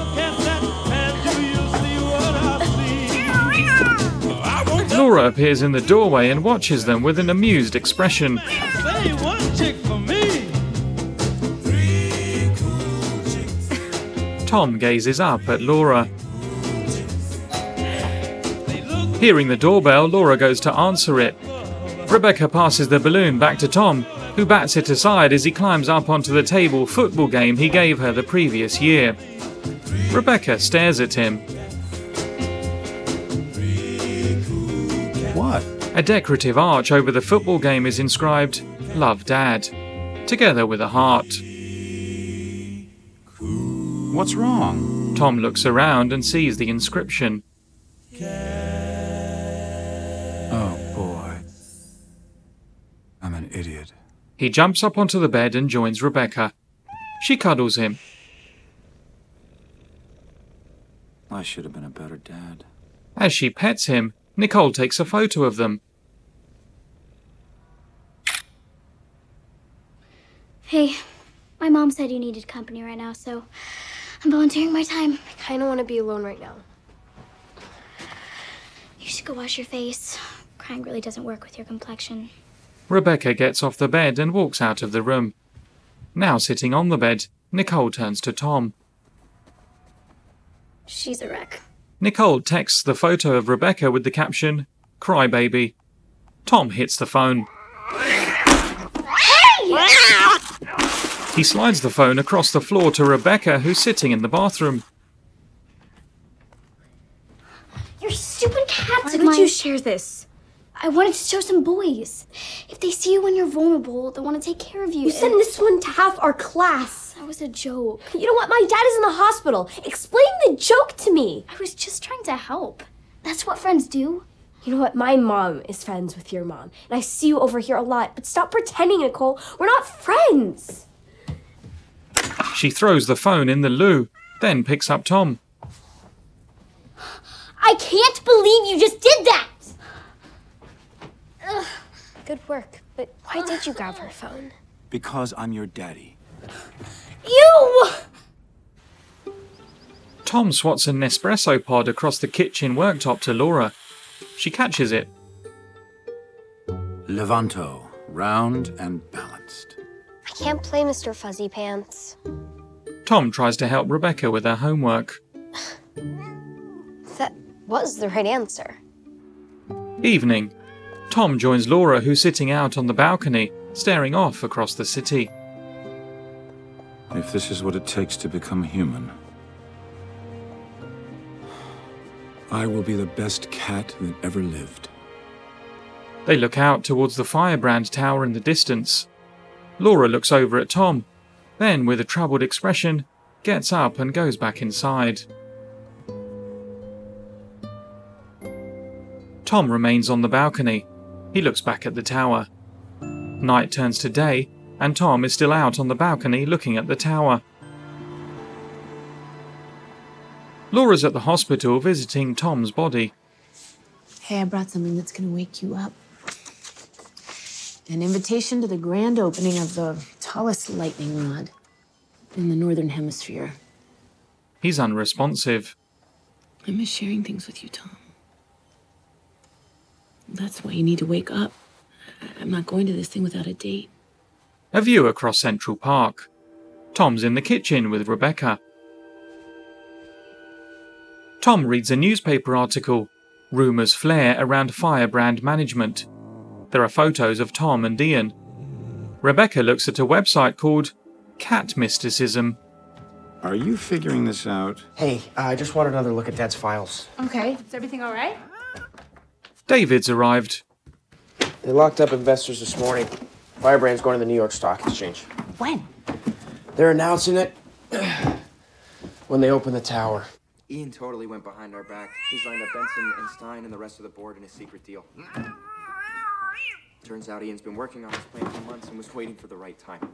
Laura appears in the doorway and watches them with an amused expression. Tom gazes up at Laura. Hearing the doorbell, Laura goes to answer it. Rebecca passes the balloon back to Tom, who bats it aside as he climbs up onto the table football game he gave her the previous year. Rebecca stares at him. What? A decorative arch over the football game is inscribed, Love Dad, together with a heart. What's wrong? Tom looks around and sees the inscription. Oh, boy. I'm an idiot. He jumps up onto the bed and joins Rebecca. She cuddles him. I should have been a better dad. As she pets him, Nicole takes a photo of them. Hey, my mom said you needed company right now, so I'm volunteering my time. I kind of want to be alone right now. You should go wash your face. Crying really doesn't work with your complexion. Rebecca gets off the bed and walks out of the room. Now sitting on the bed, Nicole turns to Tom. She's a wreck. Nicole texts the photo of Rebecca with the caption, "Crybaby." Tom hits the phone. He slides the phone across the floor to Rebecca, who's sitting in the bathroom. Your stupid cat Why took would my... you share this? I wanted to show some boys. If they see you when you're vulnerable, they want to take care of you. You sent this one to half our class. That was a joke. You know what? My dad is in the hospital. Explain the joke to me. I was just trying to help. That's what friends do. You know what? My mom is friends with your mom. And I see you over here a lot. But stop pretending, Nicole. We're not friends. She throws the phone in the loo, then picks up Tom. I can't believe you just did that! Ugh. Good work. But why did you grab her phone? Because I'm your daddy. You! Tom swats an Nespresso pod across the kitchen worktop to Laura. She catches it. Levanto, round and balanced. I can't play Mister Fuzzy Pants. Tom tries to help Rebecca with her homework. That was the right answer. Evening. Tom joins Laura, who's sitting out on the balcony, staring off across the city. If this is what it takes to become human, I will be the best cat that ever lived. They look out towards the firebrand tower in the distance. Laura looks over at Tom, then, with a troubled expression, gets up and goes back inside. Tom remains on the balcony. He looks back at the tower. Night turns to day, and Tom is still out on the balcony looking at the tower. Laura's at the hospital visiting Tom's body. Hey, I brought something that's gonna wake you up. An invitation to the grand opening of the tallest lightning rod in the Northern Hemisphere. He's unresponsive. I miss sharing things with you, Tom. That's why you need to wake up. I'm not going to this thing without a date. A view across Central Park. Tom's in the kitchen with Rebecca. Tom reads a newspaper article. Rumours flare around firebrand management. There are photos of Tom and Ian. Rebecca looks at a website called Cat Mysticism. Are you figuring this out? Hey, uh, I just wanted another look at Dad's files. Okay, is everything all right? David's arrived. They locked up investors this morning. Firebrand's going to the New York Stock Exchange. When? They're announcing it when they open the tower. Ian totally went behind our back. He's lined up Benson and Stein and the rest of the board in a secret deal. Turns out Ian's been working on this plan for months and was waiting for the right time.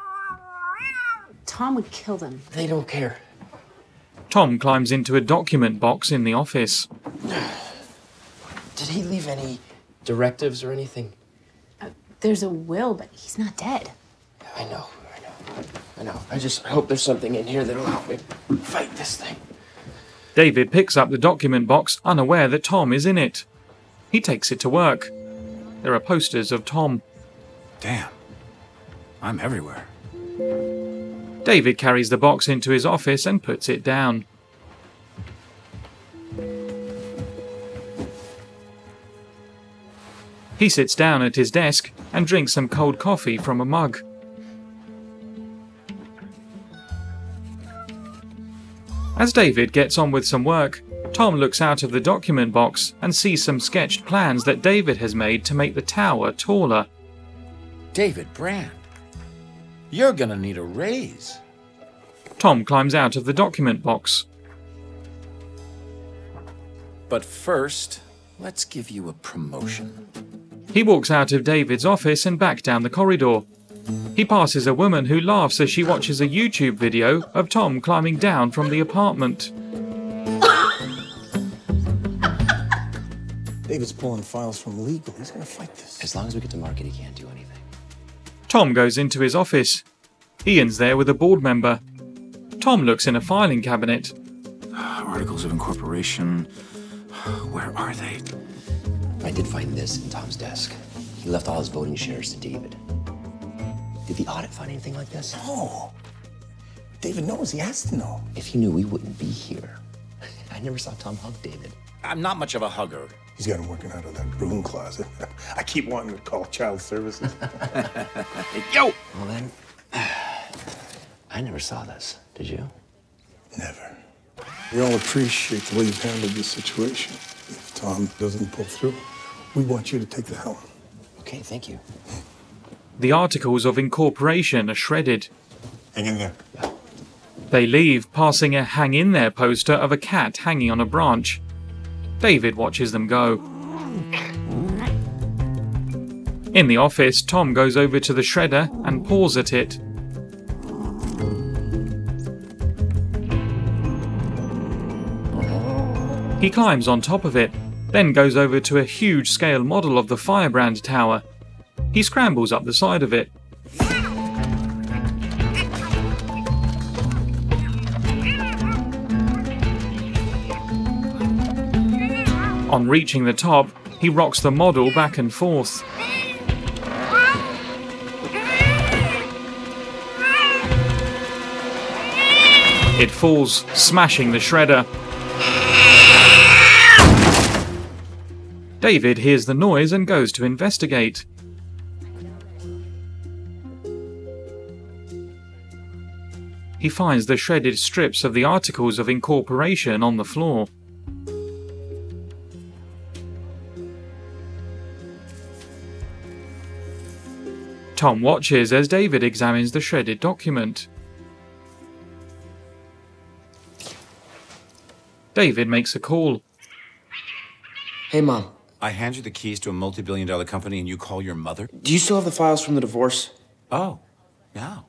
Tom would kill them. They don't care. Tom climbs into a document box in the office. Did he leave any directives or anything? Uh, there's a will, but he's not dead. I know, I know, I know. I just hope there's something in here that'll help me fight this thing. David picks up the document box, unaware that Tom is in it. He takes it to work. There are posters of Tom. Damn. I'm everywhere. David carries the box into his office and puts it down. He sits down at his desk and drinks some cold coffee from a mug. As David gets on with some work, Tom looks out of the document box and sees some sketched plans that David has made to make the tower taller. David Brand, you're gonna need a raise. Tom climbs out of the document box. But first, let's give you a promotion. He walks out of David's office and back down the corridor. He passes a woman who laughs as she watches a YouTube video of Tom climbing down from the apartment. David's pulling files from legal. He's gonna fight this. As long as we get to market, he can't do anything. Tom goes into his office. Ian's there with a board member. Tom looks in a filing cabinet. Articles of incorporation. Where are they? I did find this in Tom's desk. He left all his voting shares to David. Did the audit find anything like this? No. David knows. He has to know. If he knew, we wouldn't be here. I never saw Tom hug David. I'm not much of a hugger. He's got him working out of that broom closet. I keep wanting to call child services. Yo! Well then, I never saw this. Did you? Never. We all appreciate the way you've handled this situation. If Tom doesn't pull through, we want you to take the helm. Okay, thank you. The articles of incorporation are shredded. Hang in there. They leave, passing a hang in there poster of a cat hanging on a branch. David watches them go. In the office, Tom goes over to the shredder and paws at it. He climbs on top of it, then goes over to a huge scale model of the Firebrand Tower. He scrambles up the side of it. On reaching the top, he rocks the model back and forth. It falls, smashing the shredder. David hears the noise and goes to investigate. He finds the shredded strips of the articles of incorporation on the floor. Tom watches as David examines the shredded document. David makes a call. Hey, Mom. I hand you the keys to a multi-billion dollar company and you call your mother? Do you still have the files from the divorce? Oh, yeah.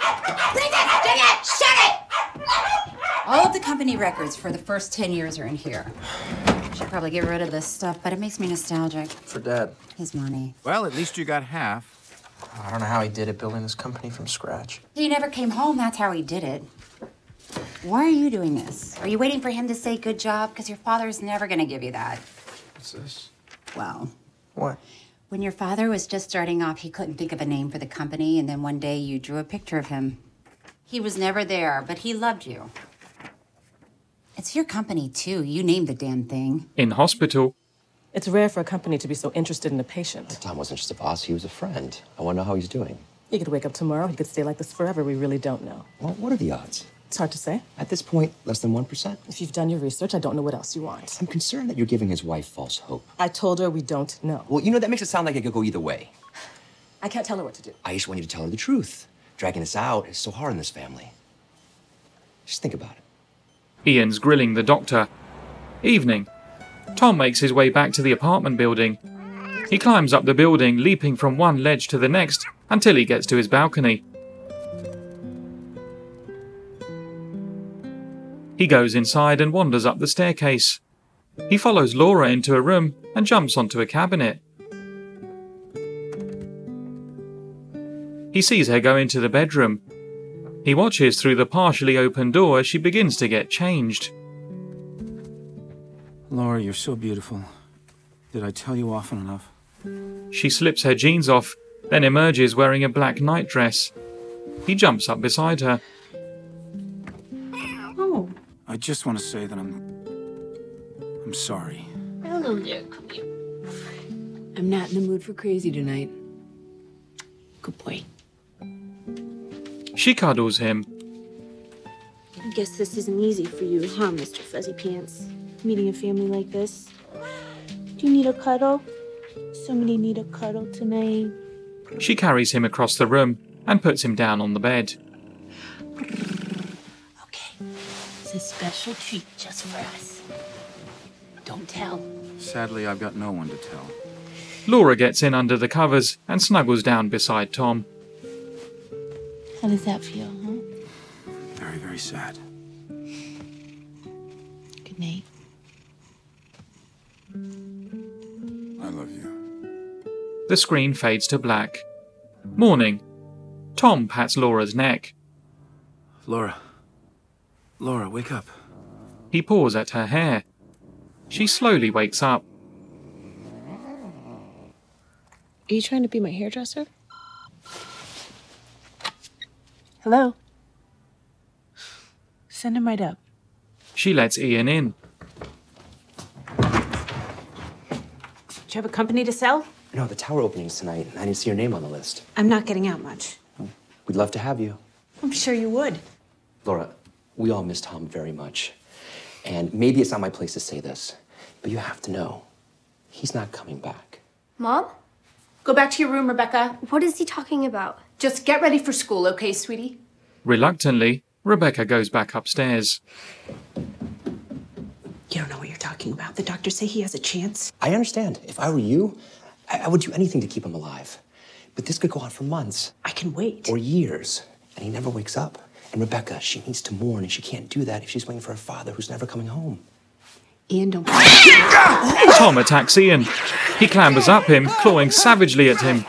All of the company records for the first ten years are in here. Should probably get rid of this stuff, but it makes me nostalgic. For Dad. His money. Well, at least you got half. I don't know how he did it, building this company from scratch. He never came home, that's how he did it. Why are you doing this? Are you waiting for him to say good job? Because your father's never going to give you that. What's this? Well. What? When your father was just starting off, he couldn't think of a name for the company, and then one day you drew a picture of him. He was never there, but he loved you. It's your company, too. You named the damn thing. In hospital. It's rare for a company to be so interested in a patient. Tom wasn't just a boss, he was a friend. I want to know how he's doing. He could wake up tomorrow, he could stay like this forever. We really don't know. Well, what are the odds? It's hard to say. At this point, less than one percent. If you've done your research, I don't know what else you want. I'm concerned that you're giving his wife false hope. I told her we don't know. Well, you know, that makes it sound like it could go either way. I can't tell her what to do. I just want you to tell her the truth. Dragging this out is so hard in this family. Just think about it. Ian's grilling the doctor. Evening. Tom makes his way back to the apartment building. He climbs up the building, leaping from one ledge to the next until he gets to his balcony. He goes inside and wanders up the staircase. He follows Laura into a room and jumps onto a cabinet. He sees her go into the bedroom. He watches through the partially open door as she begins to get changed. Laura, you're so beautiful. Did I tell you often enough? She slips her jeans off, then emerges wearing a black nightdress. He jumps up beside her. Oh. I just want to say that I'm... I'm sorry. Hello there, come here. I'm not in the mood for crazy tonight. Good boy. She cuddles him. I guess this isn't easy for you, huh, Mister Fuzzy Pants? Meeting a family like this. Do you need a cuddle? Somebody need a cuddle tonight. She carries him across the room and puts him down on the bed. Okay, it's a special treat just for us. Don't tell. Sadly, I've got no one to tell. Laura gets in under the covers and snuggles down beside Tom. How does that feel, huh? Very, very sad. Good night. I love you. The screen fades to black. Morning. Tom pats Laura's neck. Laura. Laura, wake up. He paws at her hair. She slowly wakes up. Are you trying to be my hairdresser? Hello? Send him right up. She lets Ian in. Do you have a company to sell? No, the tower opening's tonight, and I didn't see your name on the list. I'm not getting out much. We'd love to have you. I'm sure you would. Laura, we all miss Tom very much. And maybe it's not my place to say this, but you have to know, he's not coming back. Mom? Go back to your room, Rebecca. What is he talking about? Just get ready for school, okay, sweetie? Reluctantly, Rebecca goes back upstairs. You don't know what you're talking about. The doctors say he has a chance. I understand. If I were you, I, I would do anything to keep him alive. But this could go on for months. I can wait. Or years. And he never wakes up. And Rebecca, she needs to mourn, and she can't do that if she's waiting for her father who's never coming home. Ian, don't... Tom attacks Ian. He clambers up him, clawing savagely at him.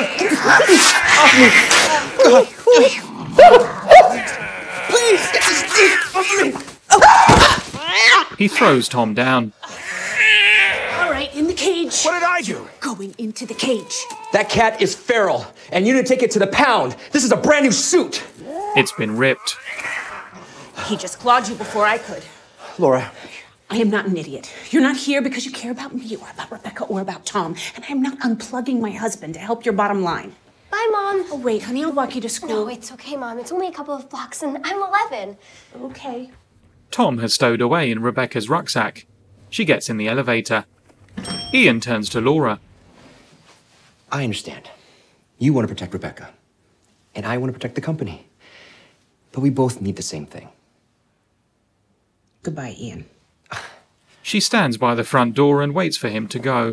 Please, get this dick off me! He throws Tom down. All right, in the cage. What did I do? Going into the cage. That cat is feral, and you need to take it to the pound. This is a brand new suit. It's been ripped. He just clawed you before I could. Laura. I am not an idiot. You're not here because you care about me or about Rebecca or about Tom. And I'm not unplugging my husband to help your bottom line. Bye, Mom. Oh, wait, honey, I'll walk you to school. No, it's okay, Mom. It's only a couple of blocks and I'm eleven. Okay. Tom has stowed away in Rebecca's rucksack. She gets in the elevator. Ian turns to Laura. I understand. You want to protect Rebecca, and I want to protect the company. But we both need the same thing. Goodbye, Ian. She stands by the front door and waits for him to go.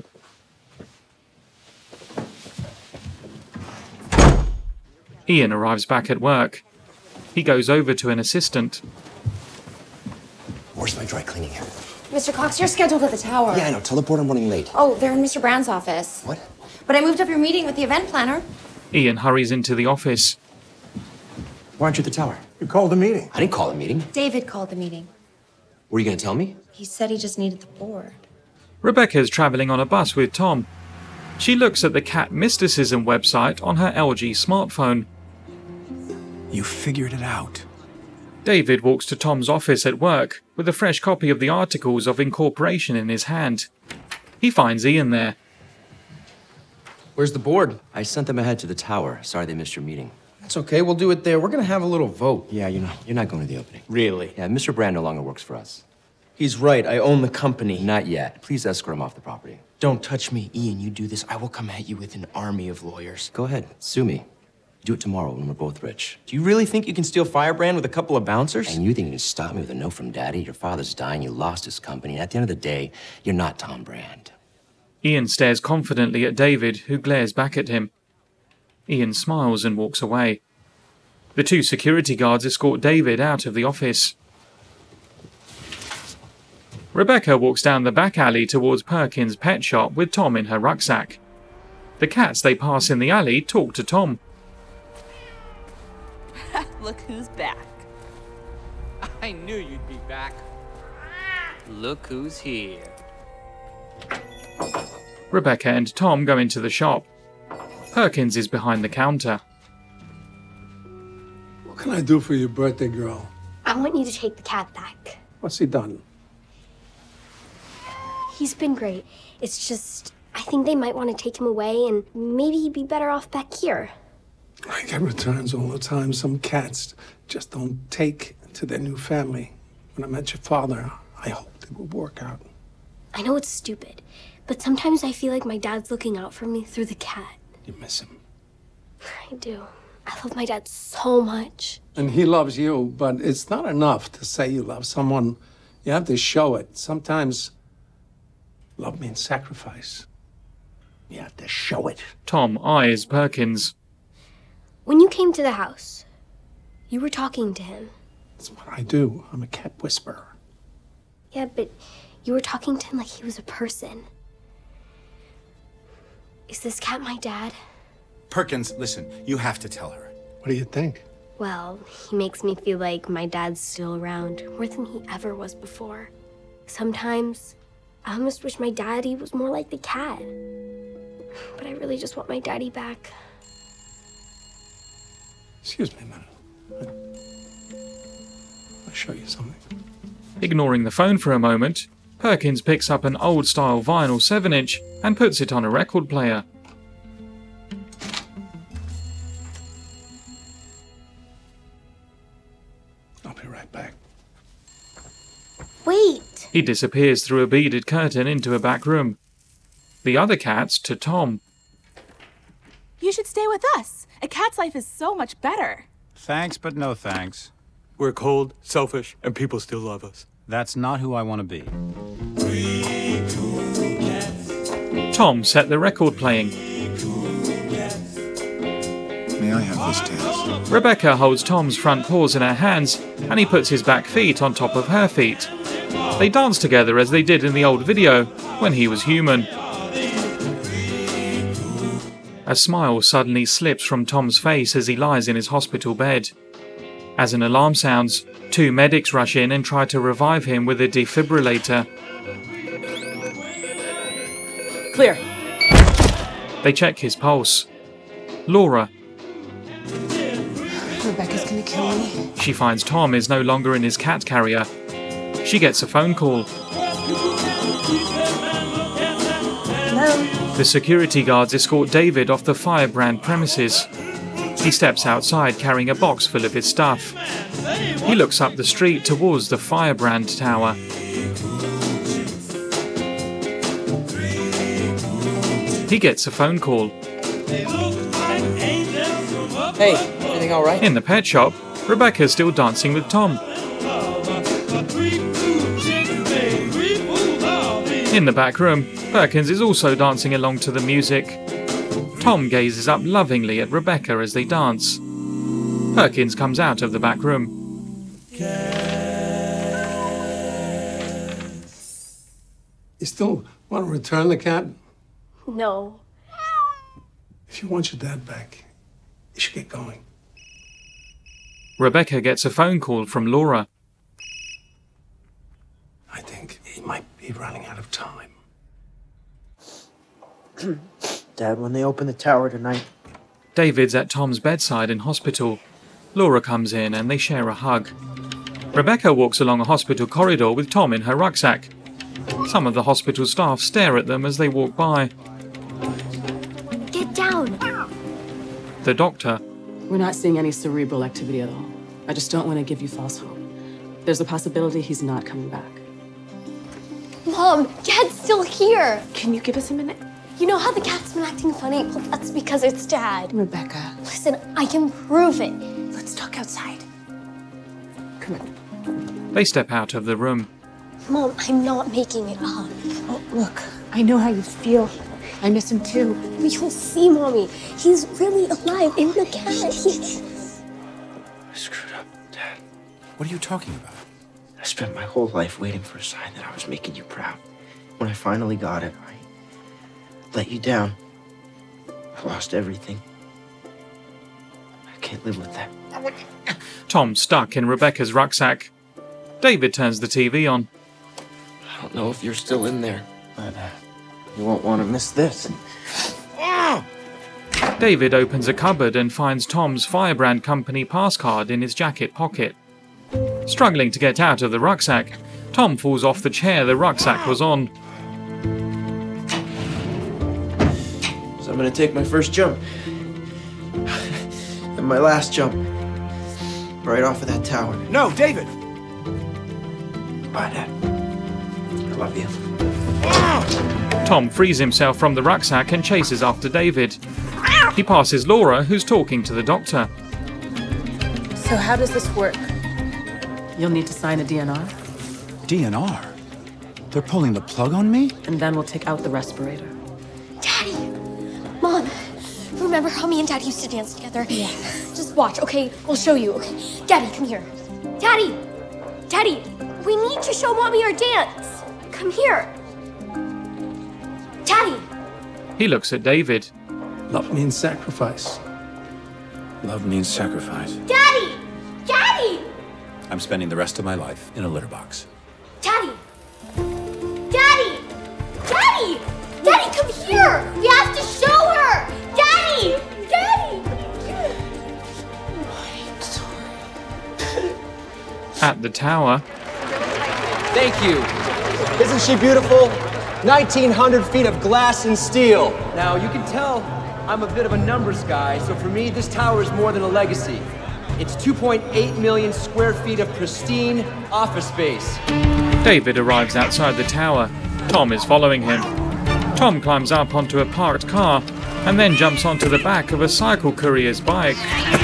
Ian arrives back at work. He goes over to an assistant. Where's my dry cleaning? Mister Cox, you're scheduled at the tower. Yeah, I know. Tell the board I'm running late. Oh, they're in Mister Brown's office. What? But I moved up your meeting with the event planner. Ian hurries into the office. Why aren't you at the tower? You called a meeting. I didn't call a meeting. David called the meeting. Were you going to tell me? He said he just needed the board. Rebecca's travelling on a bus with Tom. She looks at the cat mysticism website on her L G smartphone. You figured it out. David walks to Tom's office at work with a fresh copy of the Articles of Incorporation in his hand. He finds Ian there. Where's the board? I sent them ahead to the tower. Sorry they missed your meeting. That's okay, we'll do it there. We're gonna have a little vote. Yeah, you're not, you're not going to the opening. Really? Yeah, Mister Brand no longer works for us. He's right, I own the company. Not yet. Please escort him off the property. Don't touch me, Ian. You do this, I will come at you with an army of lawyers. Go ahead, sue me. Do it tomorrow when we're both rich. Do you really think you can steal Firebrand with a couple of bouncers? And you think you can stop me with a note from Daddy? Your father's dying, you lost his company, and at the end of the day, you're not Tom Brand. Ian stares confidently at David, who glares back at him. Ian smiles and walks away. The two security guards escort David out of the office. Rebecca walks down the back alley towards Perkins' pet shop with Tom in her rucksack. The cats they pass in the alley talk to Tom. Look who's back. I knew you'd be back. Look who's here. Rebecca and Tom go into the shop. Perkins is behind the counter. What can I do for your birthday, girl? I want you to take the cat back. What's he done? He's been great. It's just, I think they might want to take him away and maybe he'd be better off back here. I get returns all the time. Some cats just don't take to their new family. When I met your father, I hoped it would work out. I know it's stupid, but sometimes I feel like my dad's looking out for me through the cat. You miss him. I do. I love my dad so much. And he loves you, but it's not enough to say you love someone. You have to show it. Sometimes love means sacrifice. You have to show it. Tom eyes Perkins. When you came to the house, you were talking to him. That's what I do. I'm a cat whisperer. Yeah, but you were talking to him like he was a person. Is this cat my dad? Perkins, listen, you have to tell her. What do you think? Well, he makes me feel like my dad's still around, more than he ever was before. Sometimes, I almost wish my daddy was more like the cat. But I really just want my daddy back. Excuse me a minute. I'll show you something. Ignoring the phone for a moment, Perkins picks up an old-style vinyl seven inch and puts it on a record player. I'll be right back. Wait! He disappears through a beaded curtain into a back room. The other cats to Tom. You should stay with us. A cat's life is so much better. Thanks, but no thanks. We're cold, selfish, and people still love us. That's not who I want to be. Tom set the record playing. May I have this dance? Rebecca holds Tom's front paws in her hands, and he puts his back feet on top of her feet. They dance together as they did in the old video, when he was human. A smile suddenly slips from Tom's face as he lies in his hospital bed. As an alarm sounds, two medics rush in and try to revive him with a defibrillator. Clear. They check his pulse. Laura. Rebecca's gonna kill me. She finds Tom is no longer in his cat carrier. She gets a phone call. Hello? The security guards escort David off the Firebrand premises. He steps outside carrying a box full of his stuff. He looks up the street towards the Firebrand Tower. He gets a phone call. Hey, everything all right? In the pet shop, Rebecca's still dancing with Tom. In the back room, Perkins is also dancing along to the music. Tom gazes up lovingly at Rebecca as they dance. Perkins comes out of the back room. You still want to return the cat? No. If you want your dad back, you should get going. Rebecca gets a phone call from Laura. I think he might be running out of time. Dad, when they open the tower tonight... David's at Tom's bedside in hospital. Laura comes in and they share a hug. Rebecca walks along a hospital corridor with Tom in her rucksack. Some of the hospital staff stare at them as they walk by. Get down! The doctor. We're not seeing any cerebral activity at all. I just don't want to give you false hope. There's a possibility he's not coming back. Mom, Dad's still here! Can you give us a minute? You know how the cat's been acting funny? Well, that's because it's Dad. Rebecca. Listen, I can prove it. Let's talk outside. Come on. They step out of the room. Mom, I'm not making it up. Oh, look, I know how you feel. I miss him too. You'll see, Mommy. He's really alive in the cat. He... I screwed up, Dad. What are you talking about? I spent my whole life waiting for a sign that I was making you proud. When I finally got it, I let you down. I lost everything. I can't live with that. Tom stuck in Rebecca's rucksack. David turns the T V on. I don't know if you're still in there, but uh, you won't want to miss this. David opens a cupboard and finds Tom's Firebrand Company pass card in his jacket pocket. Struggling to get out of the rucksack, Tom falls off the chair the rucksack was on. So I'm gonna take my first jump. And my last jump. Right off of that tower. No, David! Bye, Dad. I love you. Tom frees himself from the rucksack and chases after David. He passes Laura, who's talking to the doctor. So how does this work? You'll need to sign a D N R. D N R? They're pulling the plug on me? And then we'll take out the respirator. Daddy! Mom, remember how me and Dad used to dance together? Yeah. Just watch, okay? I'll show you, okay? Daddy, come here. Daddy! Daddy! We need to show Mommy our dance! Come here! Daddy! He looks at David. Love means sacrifice. Love means sacrifice. Daddy! Daddy! I'm spending the rest of my life in a litter box. Daddy! Daddy! Daddy! Daddy, come here! We have to show her! Daddy! Daddy! At the tower, Thank you. Isn't she beautiful? nineteen hundred feet of glass and steel. Now, you can tell I'm a bit of a numbers guy, so for me, this tower is more than a legacy. It's two point eight million square feet of pristine office space. David arrives outside the tower. Tom is following him. Tom climbs up onto a parked car and then jumps onto the back of a cycle courier's bike.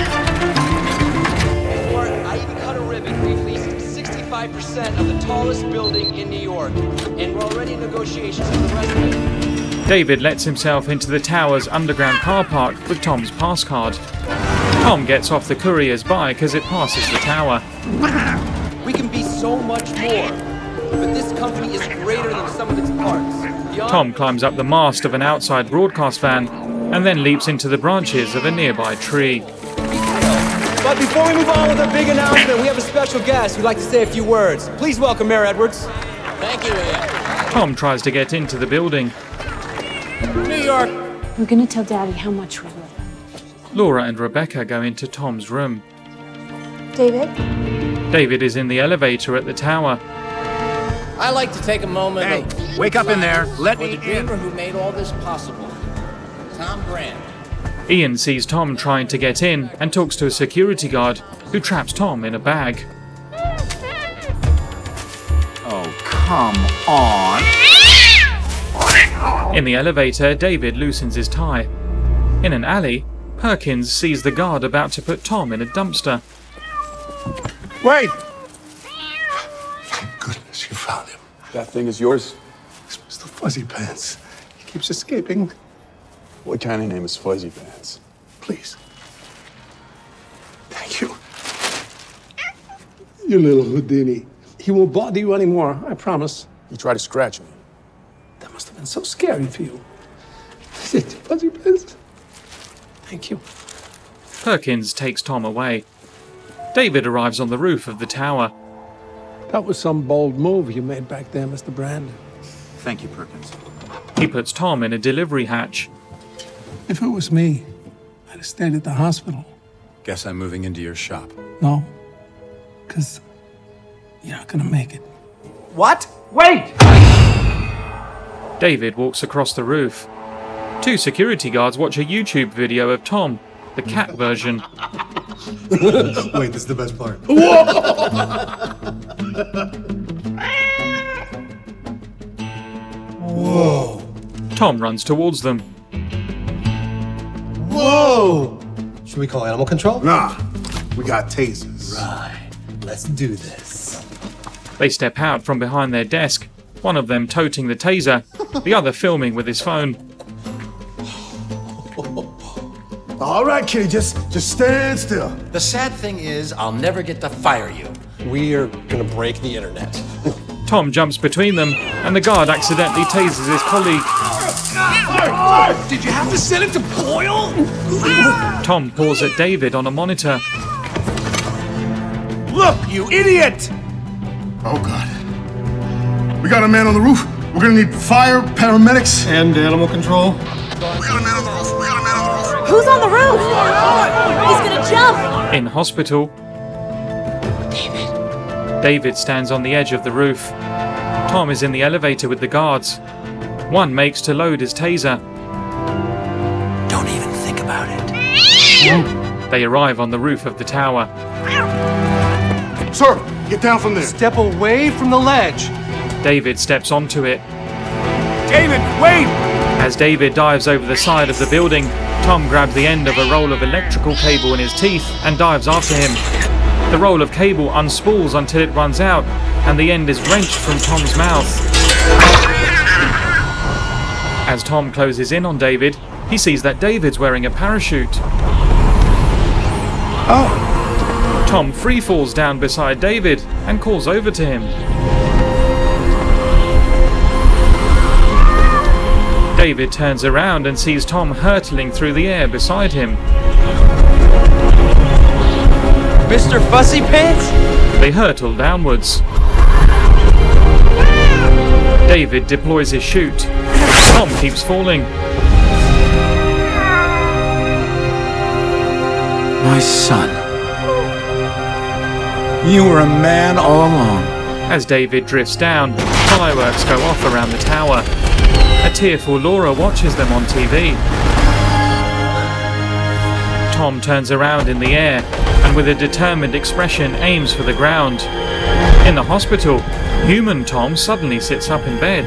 Or I even cut a ribbon. We've leased sixty-five percent of the tallest building in New York, and we're already in negotiations with the rest of it. David lets himself into the tower's underground car park with Tom's pass card. Tom gets off the courier's bike as it passes the tower. We can be so much more, but this company is greater than some of its parts. Beyond Tom climbs up the mast of an outside broadcast van and then leaps into the branches of a nearby tree. But before we move on with our big announcement, we have a special guest who'd like to say a few words. Please welcome Mayor Edwards. Thank you, Ian. Tom tries to get into the building. New York. I'm gonna tell Daddy how much we love him. Laura and Rebecca go into Tom's room. David? David is in the elevator at the tower. I like to take a moment. Hey, of wake up in there. Let for me the in. dreamer who made all this possible, Tom Brand. Ian sees Tom trying to get in and talks to a security guard who traps Tom in a bag. Oh, come on. In the elevator, David loosens his tie. In an alley, Perkins sees the guard about to put Tom in a dumpster. Wait! Thank goodness you found him. That thing is yours? It's Mister Fuzzy Pants. He keeps escaping. What kind of name is Fuzzy Pants? Please. Thank you. You little Houdini. He won't bother you anymore, I promise. He tried to scratch me. That must have been so scary for you. Fuzzy Pants. Thank you. Perkins takes Tom away. David arrives on the roof of the tower. That was some bold move you made back there, Mister Brand. Thank you, Perkins. He puts Tom in a delivery hatch. If it was me, I'd have stayed at the hospital. Guess I'm moving into your shop. No, because you're not gonna make it. What? Wait! David walks across the roof. Two security guards watch a YouTube video of Tom, the cat version. Wait, this is the best part. Whoa! Tom runs towards them. Whoa! Should we call animal control? Nah, we got tasers. Right. Let's do this. They step out from behind their desk, one of them toting the taser, the other filming with his phone. All right, kitty, just just stand still. The sad thing is, I'll never get to fire you. We are gonna break the internet. Tom jumps between them, and the guard accidentally tases his colleague. Did you have to send it to boil? Tom paws at David on a monitor. Look, you idiot! Oh, God. We got a man on the roof. We're gonna need fire, paramedics. And animal control? We got a man on the roof. We got a man on the roof. Who's on the roof? He's gonna jump! In hospital, David. David stands on the edge of the roof. Tom is in the elevator with the guards. One makes to load his taser. Don't even think about it. They arrive on the roof of the tower. Sir, get down from there. Step away from the ledge. David steps onto it. David, wait! As David dives over the side of the building, Tom grabs the end of a roll of electrical cable in his teeth and dives after him. The roll of cable unspools until it runs out, and the end is wrenched from Tom's mouth. As Tom closes in on David, he sees that David's wearing a parachute. Oh. Tom free falls down beside David and calls over to him. David turns around and sees Tom hurtling through the air beside him. Mister Fussy Pants? They hurtle downwards. David deploys his chute. Tom keeps falling. My son. You were a man all along. As David drifts down, fireworks go off around the tower. A tearful Laura watches them on T V. Tom turns around in the air and with a determined expression aims for the ground. In the hospital, human Tom suddenly sits up in bed.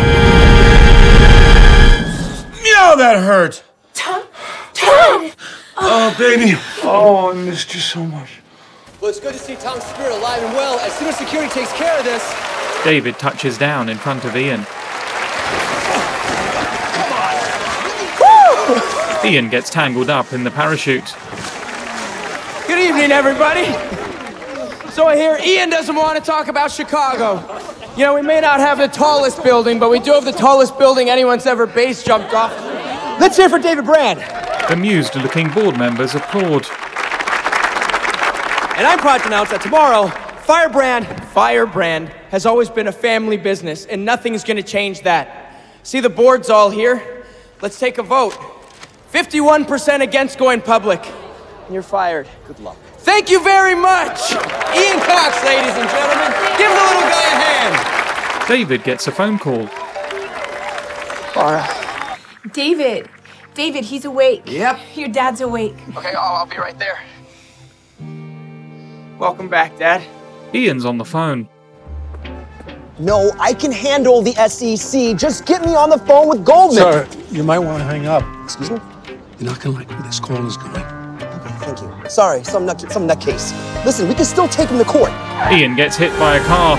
Meow, that hurt! Tom? Tom! Oh, baby. Oh, I missed you so much. Well, it's good to see Tom's spirit alive and well. As soon as security takes care of this. David touches down in front of Ian. Ian gets tangled up in the parachute. Good evening, everybody. So I hear Ian doesn't want to talk about Chicago. You know, we may not have the tallest building, but we do have the tallest building anyone's ever base jumped off. Let's hear for David Brand. Amused-looking board members applaud. And I'm proud to announce that tomorrow, Firebrand, Firebrand has always been a family business, and nothing's going to change that. See the board's all here? Let's take a vote. fifty-one percent against going public. And you're fired. Good luck. Thank you very much. Ian Cox, ladies and gentlemen. Give the little guy a hand. David gets a phone call. Laura. David. David, he's awake. Yep. Your dad's awake. Okay, I'll, I'll be right there. Welcome back, Dad. Ian's on the phone. No, I can handle the S E C. Just get me on the phone with Goldman. Sir, you might want to hang up. Excuse me? You're not gonna like where this call is going. Okay, thank you. Sorry, some nut, some nutcase. Listen, we can still take him to court. Ian gets hit by a car.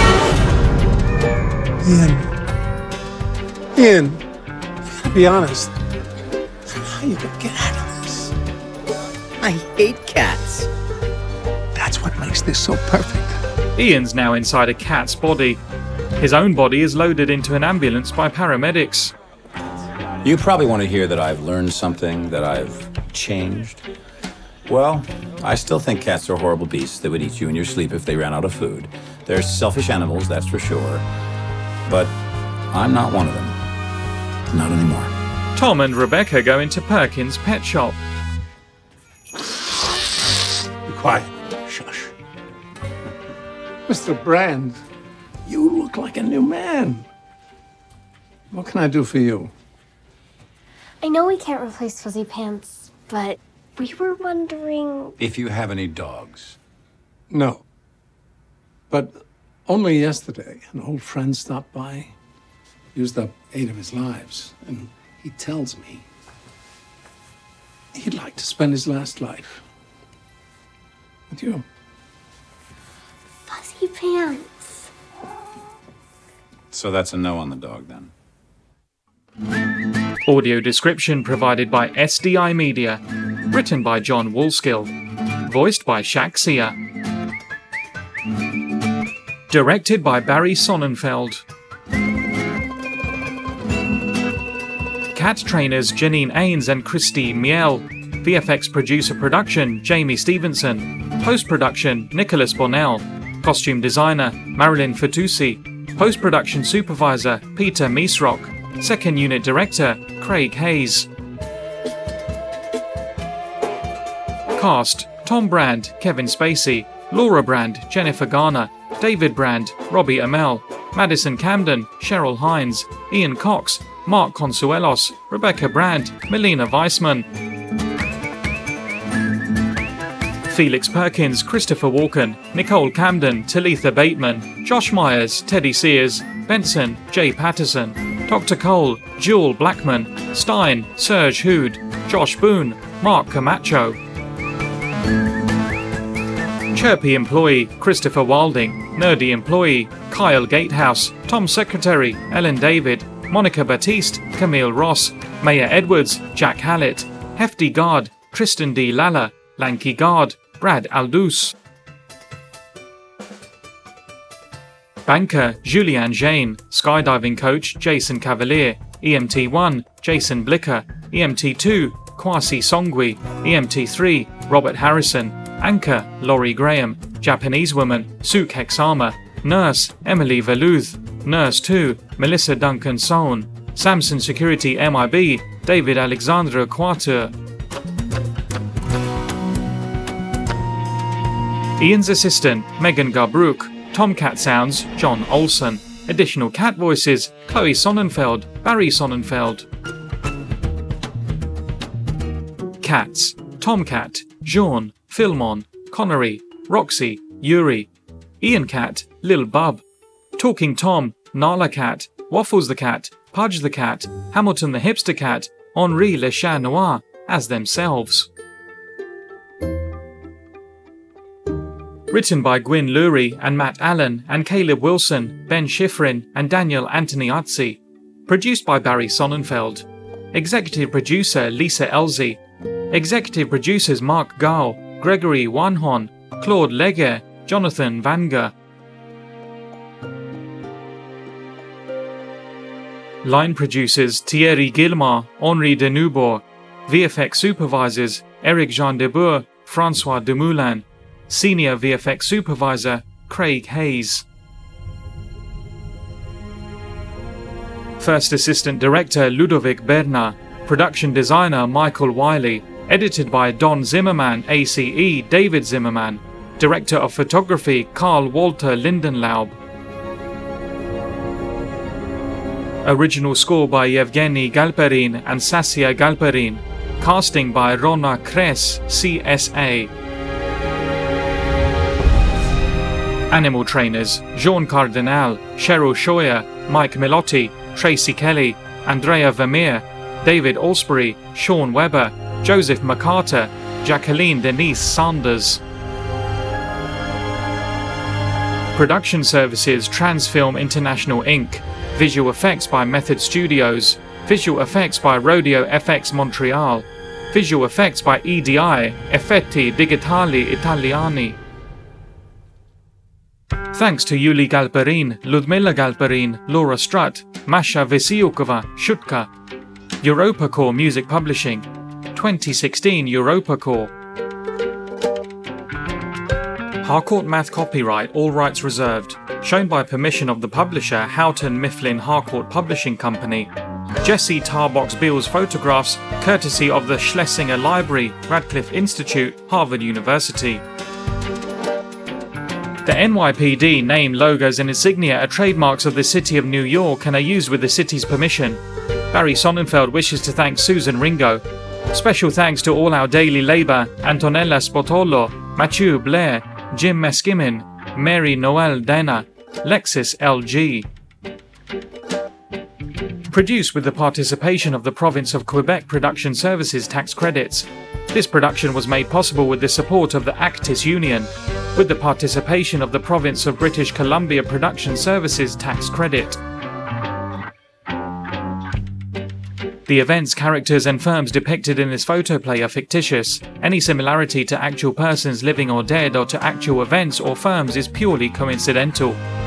Ian. Ian. Be honest. How are you gonna get out of this? I hate cats. That's what makes this so perfect. Ian's now inside a cat's body. His own body is loaded into an ambulance by paramedics. You probably want to hear that I've learned something, that I've changed. Well, I still think cats are horrible beasts that would eat you in your sleep if they ran out of food. They're selfish animals, that's for sure. But I'm not one of them. Not anymore. Tom and Rebecca go into Perkins' pet shop. Be quiet. Shush. Mister Brand, you look like a new man. What can I do for you? I know we can't replace Fuzzy Pants, but we were wondering... If you have any dogs. No. But only yesterday, an old friend stopped by, used up eight of his lives, and he tells me he'd like to spend his last life with you. Fuzzy Pants. So that's a no on the dog, then. Audio description provided by S D I Media. Written by John Woolskill. Voiced by Shaq Sear. Directed by Barry Sonnenfeld. Cat trainers Janine Ains and Christine Miel. V F X producer production Jamie Stevenson. Post-production Nicholas Bonnell. Costume designer Marilyn Fatoussi. Post-production supervisor Peter Meesrock. Second unit director Craig Hayes. Cast: Tom Brand, Kevin Spacey, Laura Brand, Jennifer Garner, David Brand, Robbie Amell, Madison Camden, Cheryl Hines, Ian Cox, Mark Consuelos, Rebecca Brand, Melina Weissman. Felix Perkins, Christopher Walken, Nicole Camden, Talitha Bateman, Josh Myers, Teddy Sears, Benson, Jay Patterson, Doctor Cole, Jewel Blackman, Stein, Serge Hood, Josh Boone, Mark Camacho. Chirpy employee, Christopher Wilding. Nerdy employee, Kyle Gatehouse, Tom Secretary, Ellen David, Monica Batiste, Camille Ross, Maya Edwards, Jack Hallett, Hefty Guard, Tristan D. Lalla, Lanky Guard, Brad Aldous. Banker, Julianne Jane, Skydiving Coach, Jason Cavalier, E M T one, Jason Blicker, E M T two, Kwasi Songwi, E M T three, Robert Harrison, Anchor, Laurie Graham. Japanese woman, Suk Hexama. Nurse, Emily Veluth. Nurse two, Melissa Duncan Sohn. Samsung Security M I B, David Alexandre Quater. Ian's assistant, Megan Garbrook. Tomcat sounds, John Olson. Additional cat voices, Chloe Sonnenfeld, Barry Sonnenfeld. Cats, Tomcat, Jean, Philmon, Connery, Roxy, Yuri. Ian Cat, Lil Bub. Talking Tom, Nala Cat, Waffles the Cat, Pudge the Cat, Hamilton the Hipster Cat, Henri Le Chat Noir as themselves. Written by Gwyn Lurie and Matt Allen and Caleb Wilson, Ben Schifrin and Daniel Antoniazzi. Produced by Barry Sonnenfeld. Executive producer Lisa Elzey. Executive producers Mark Gao, Gregory Wanhon, Claude Leger, Jonathan Vanger. Line producers Thierry Gilmar, Henri Denoubourg. V F X supervisors Eric Jean Debour, Francois Demoulin. Senior V F X supervisor Craig Hayes. First assistant director Ludovic Bernard. Production designer Michael Wiley. Edited by Don Zimmerman, A C E David Zimmerman. Director of photography Carl Walter Lindenlaub. Original score by Yevgeny Galperin and Sassia Galperin. Casting by Rona Kress, C S A. Animal trainers Jean Cardinal, Cheryl Scheuer, Mike Milotti, Tracy Kelly, Andrea Vermeer, David Alsbury, Sean Weber, Joseph McCarter, Jacqueline Denise Sanders. Production services Transfilm International Incorporated. Visual effects by Method Studios. Visual effects by Rodeo F X Montreal. Visual effects by E D I, Effetti Digitali Italiani. Thanks to Yuli Galperin, Ludmila Galperin, Laura Strutt, Masha Vysiukova, Shutka. EuropaCore Music Publishing. twenty sixteen EuropaCore. Harcourt Math copyright, all rights reserved. Shown by permission of the publisher Houghton Mifflin Harcourt Publishing Company. Jesse Tarbox Beals photographs, courtesy of the Schlesinger Library, Radcliffe Institute, Harvard University. The N Y P D name, logos and insignia are trademarks of the City of New York and are used with the city's permission. Barry Sonnenfeld wishes to thank Susan Ringo. Special thanks to all our daily labour, Antonella Spotolo, Mathieu Blair, Jim Meskimin, Mary Noel Dana, Lexis L G. Produced with the participation of the Province of Quebec Production Services tax credits. This production was made possible with the support of the Actis Union, with the participation of the Province of British Columbia Production Services tax credit. The events, characters and firms depicted in this photoplay are fictitious. Any similarity to actual persons living or dead or to actual events or firms is purely coincidental.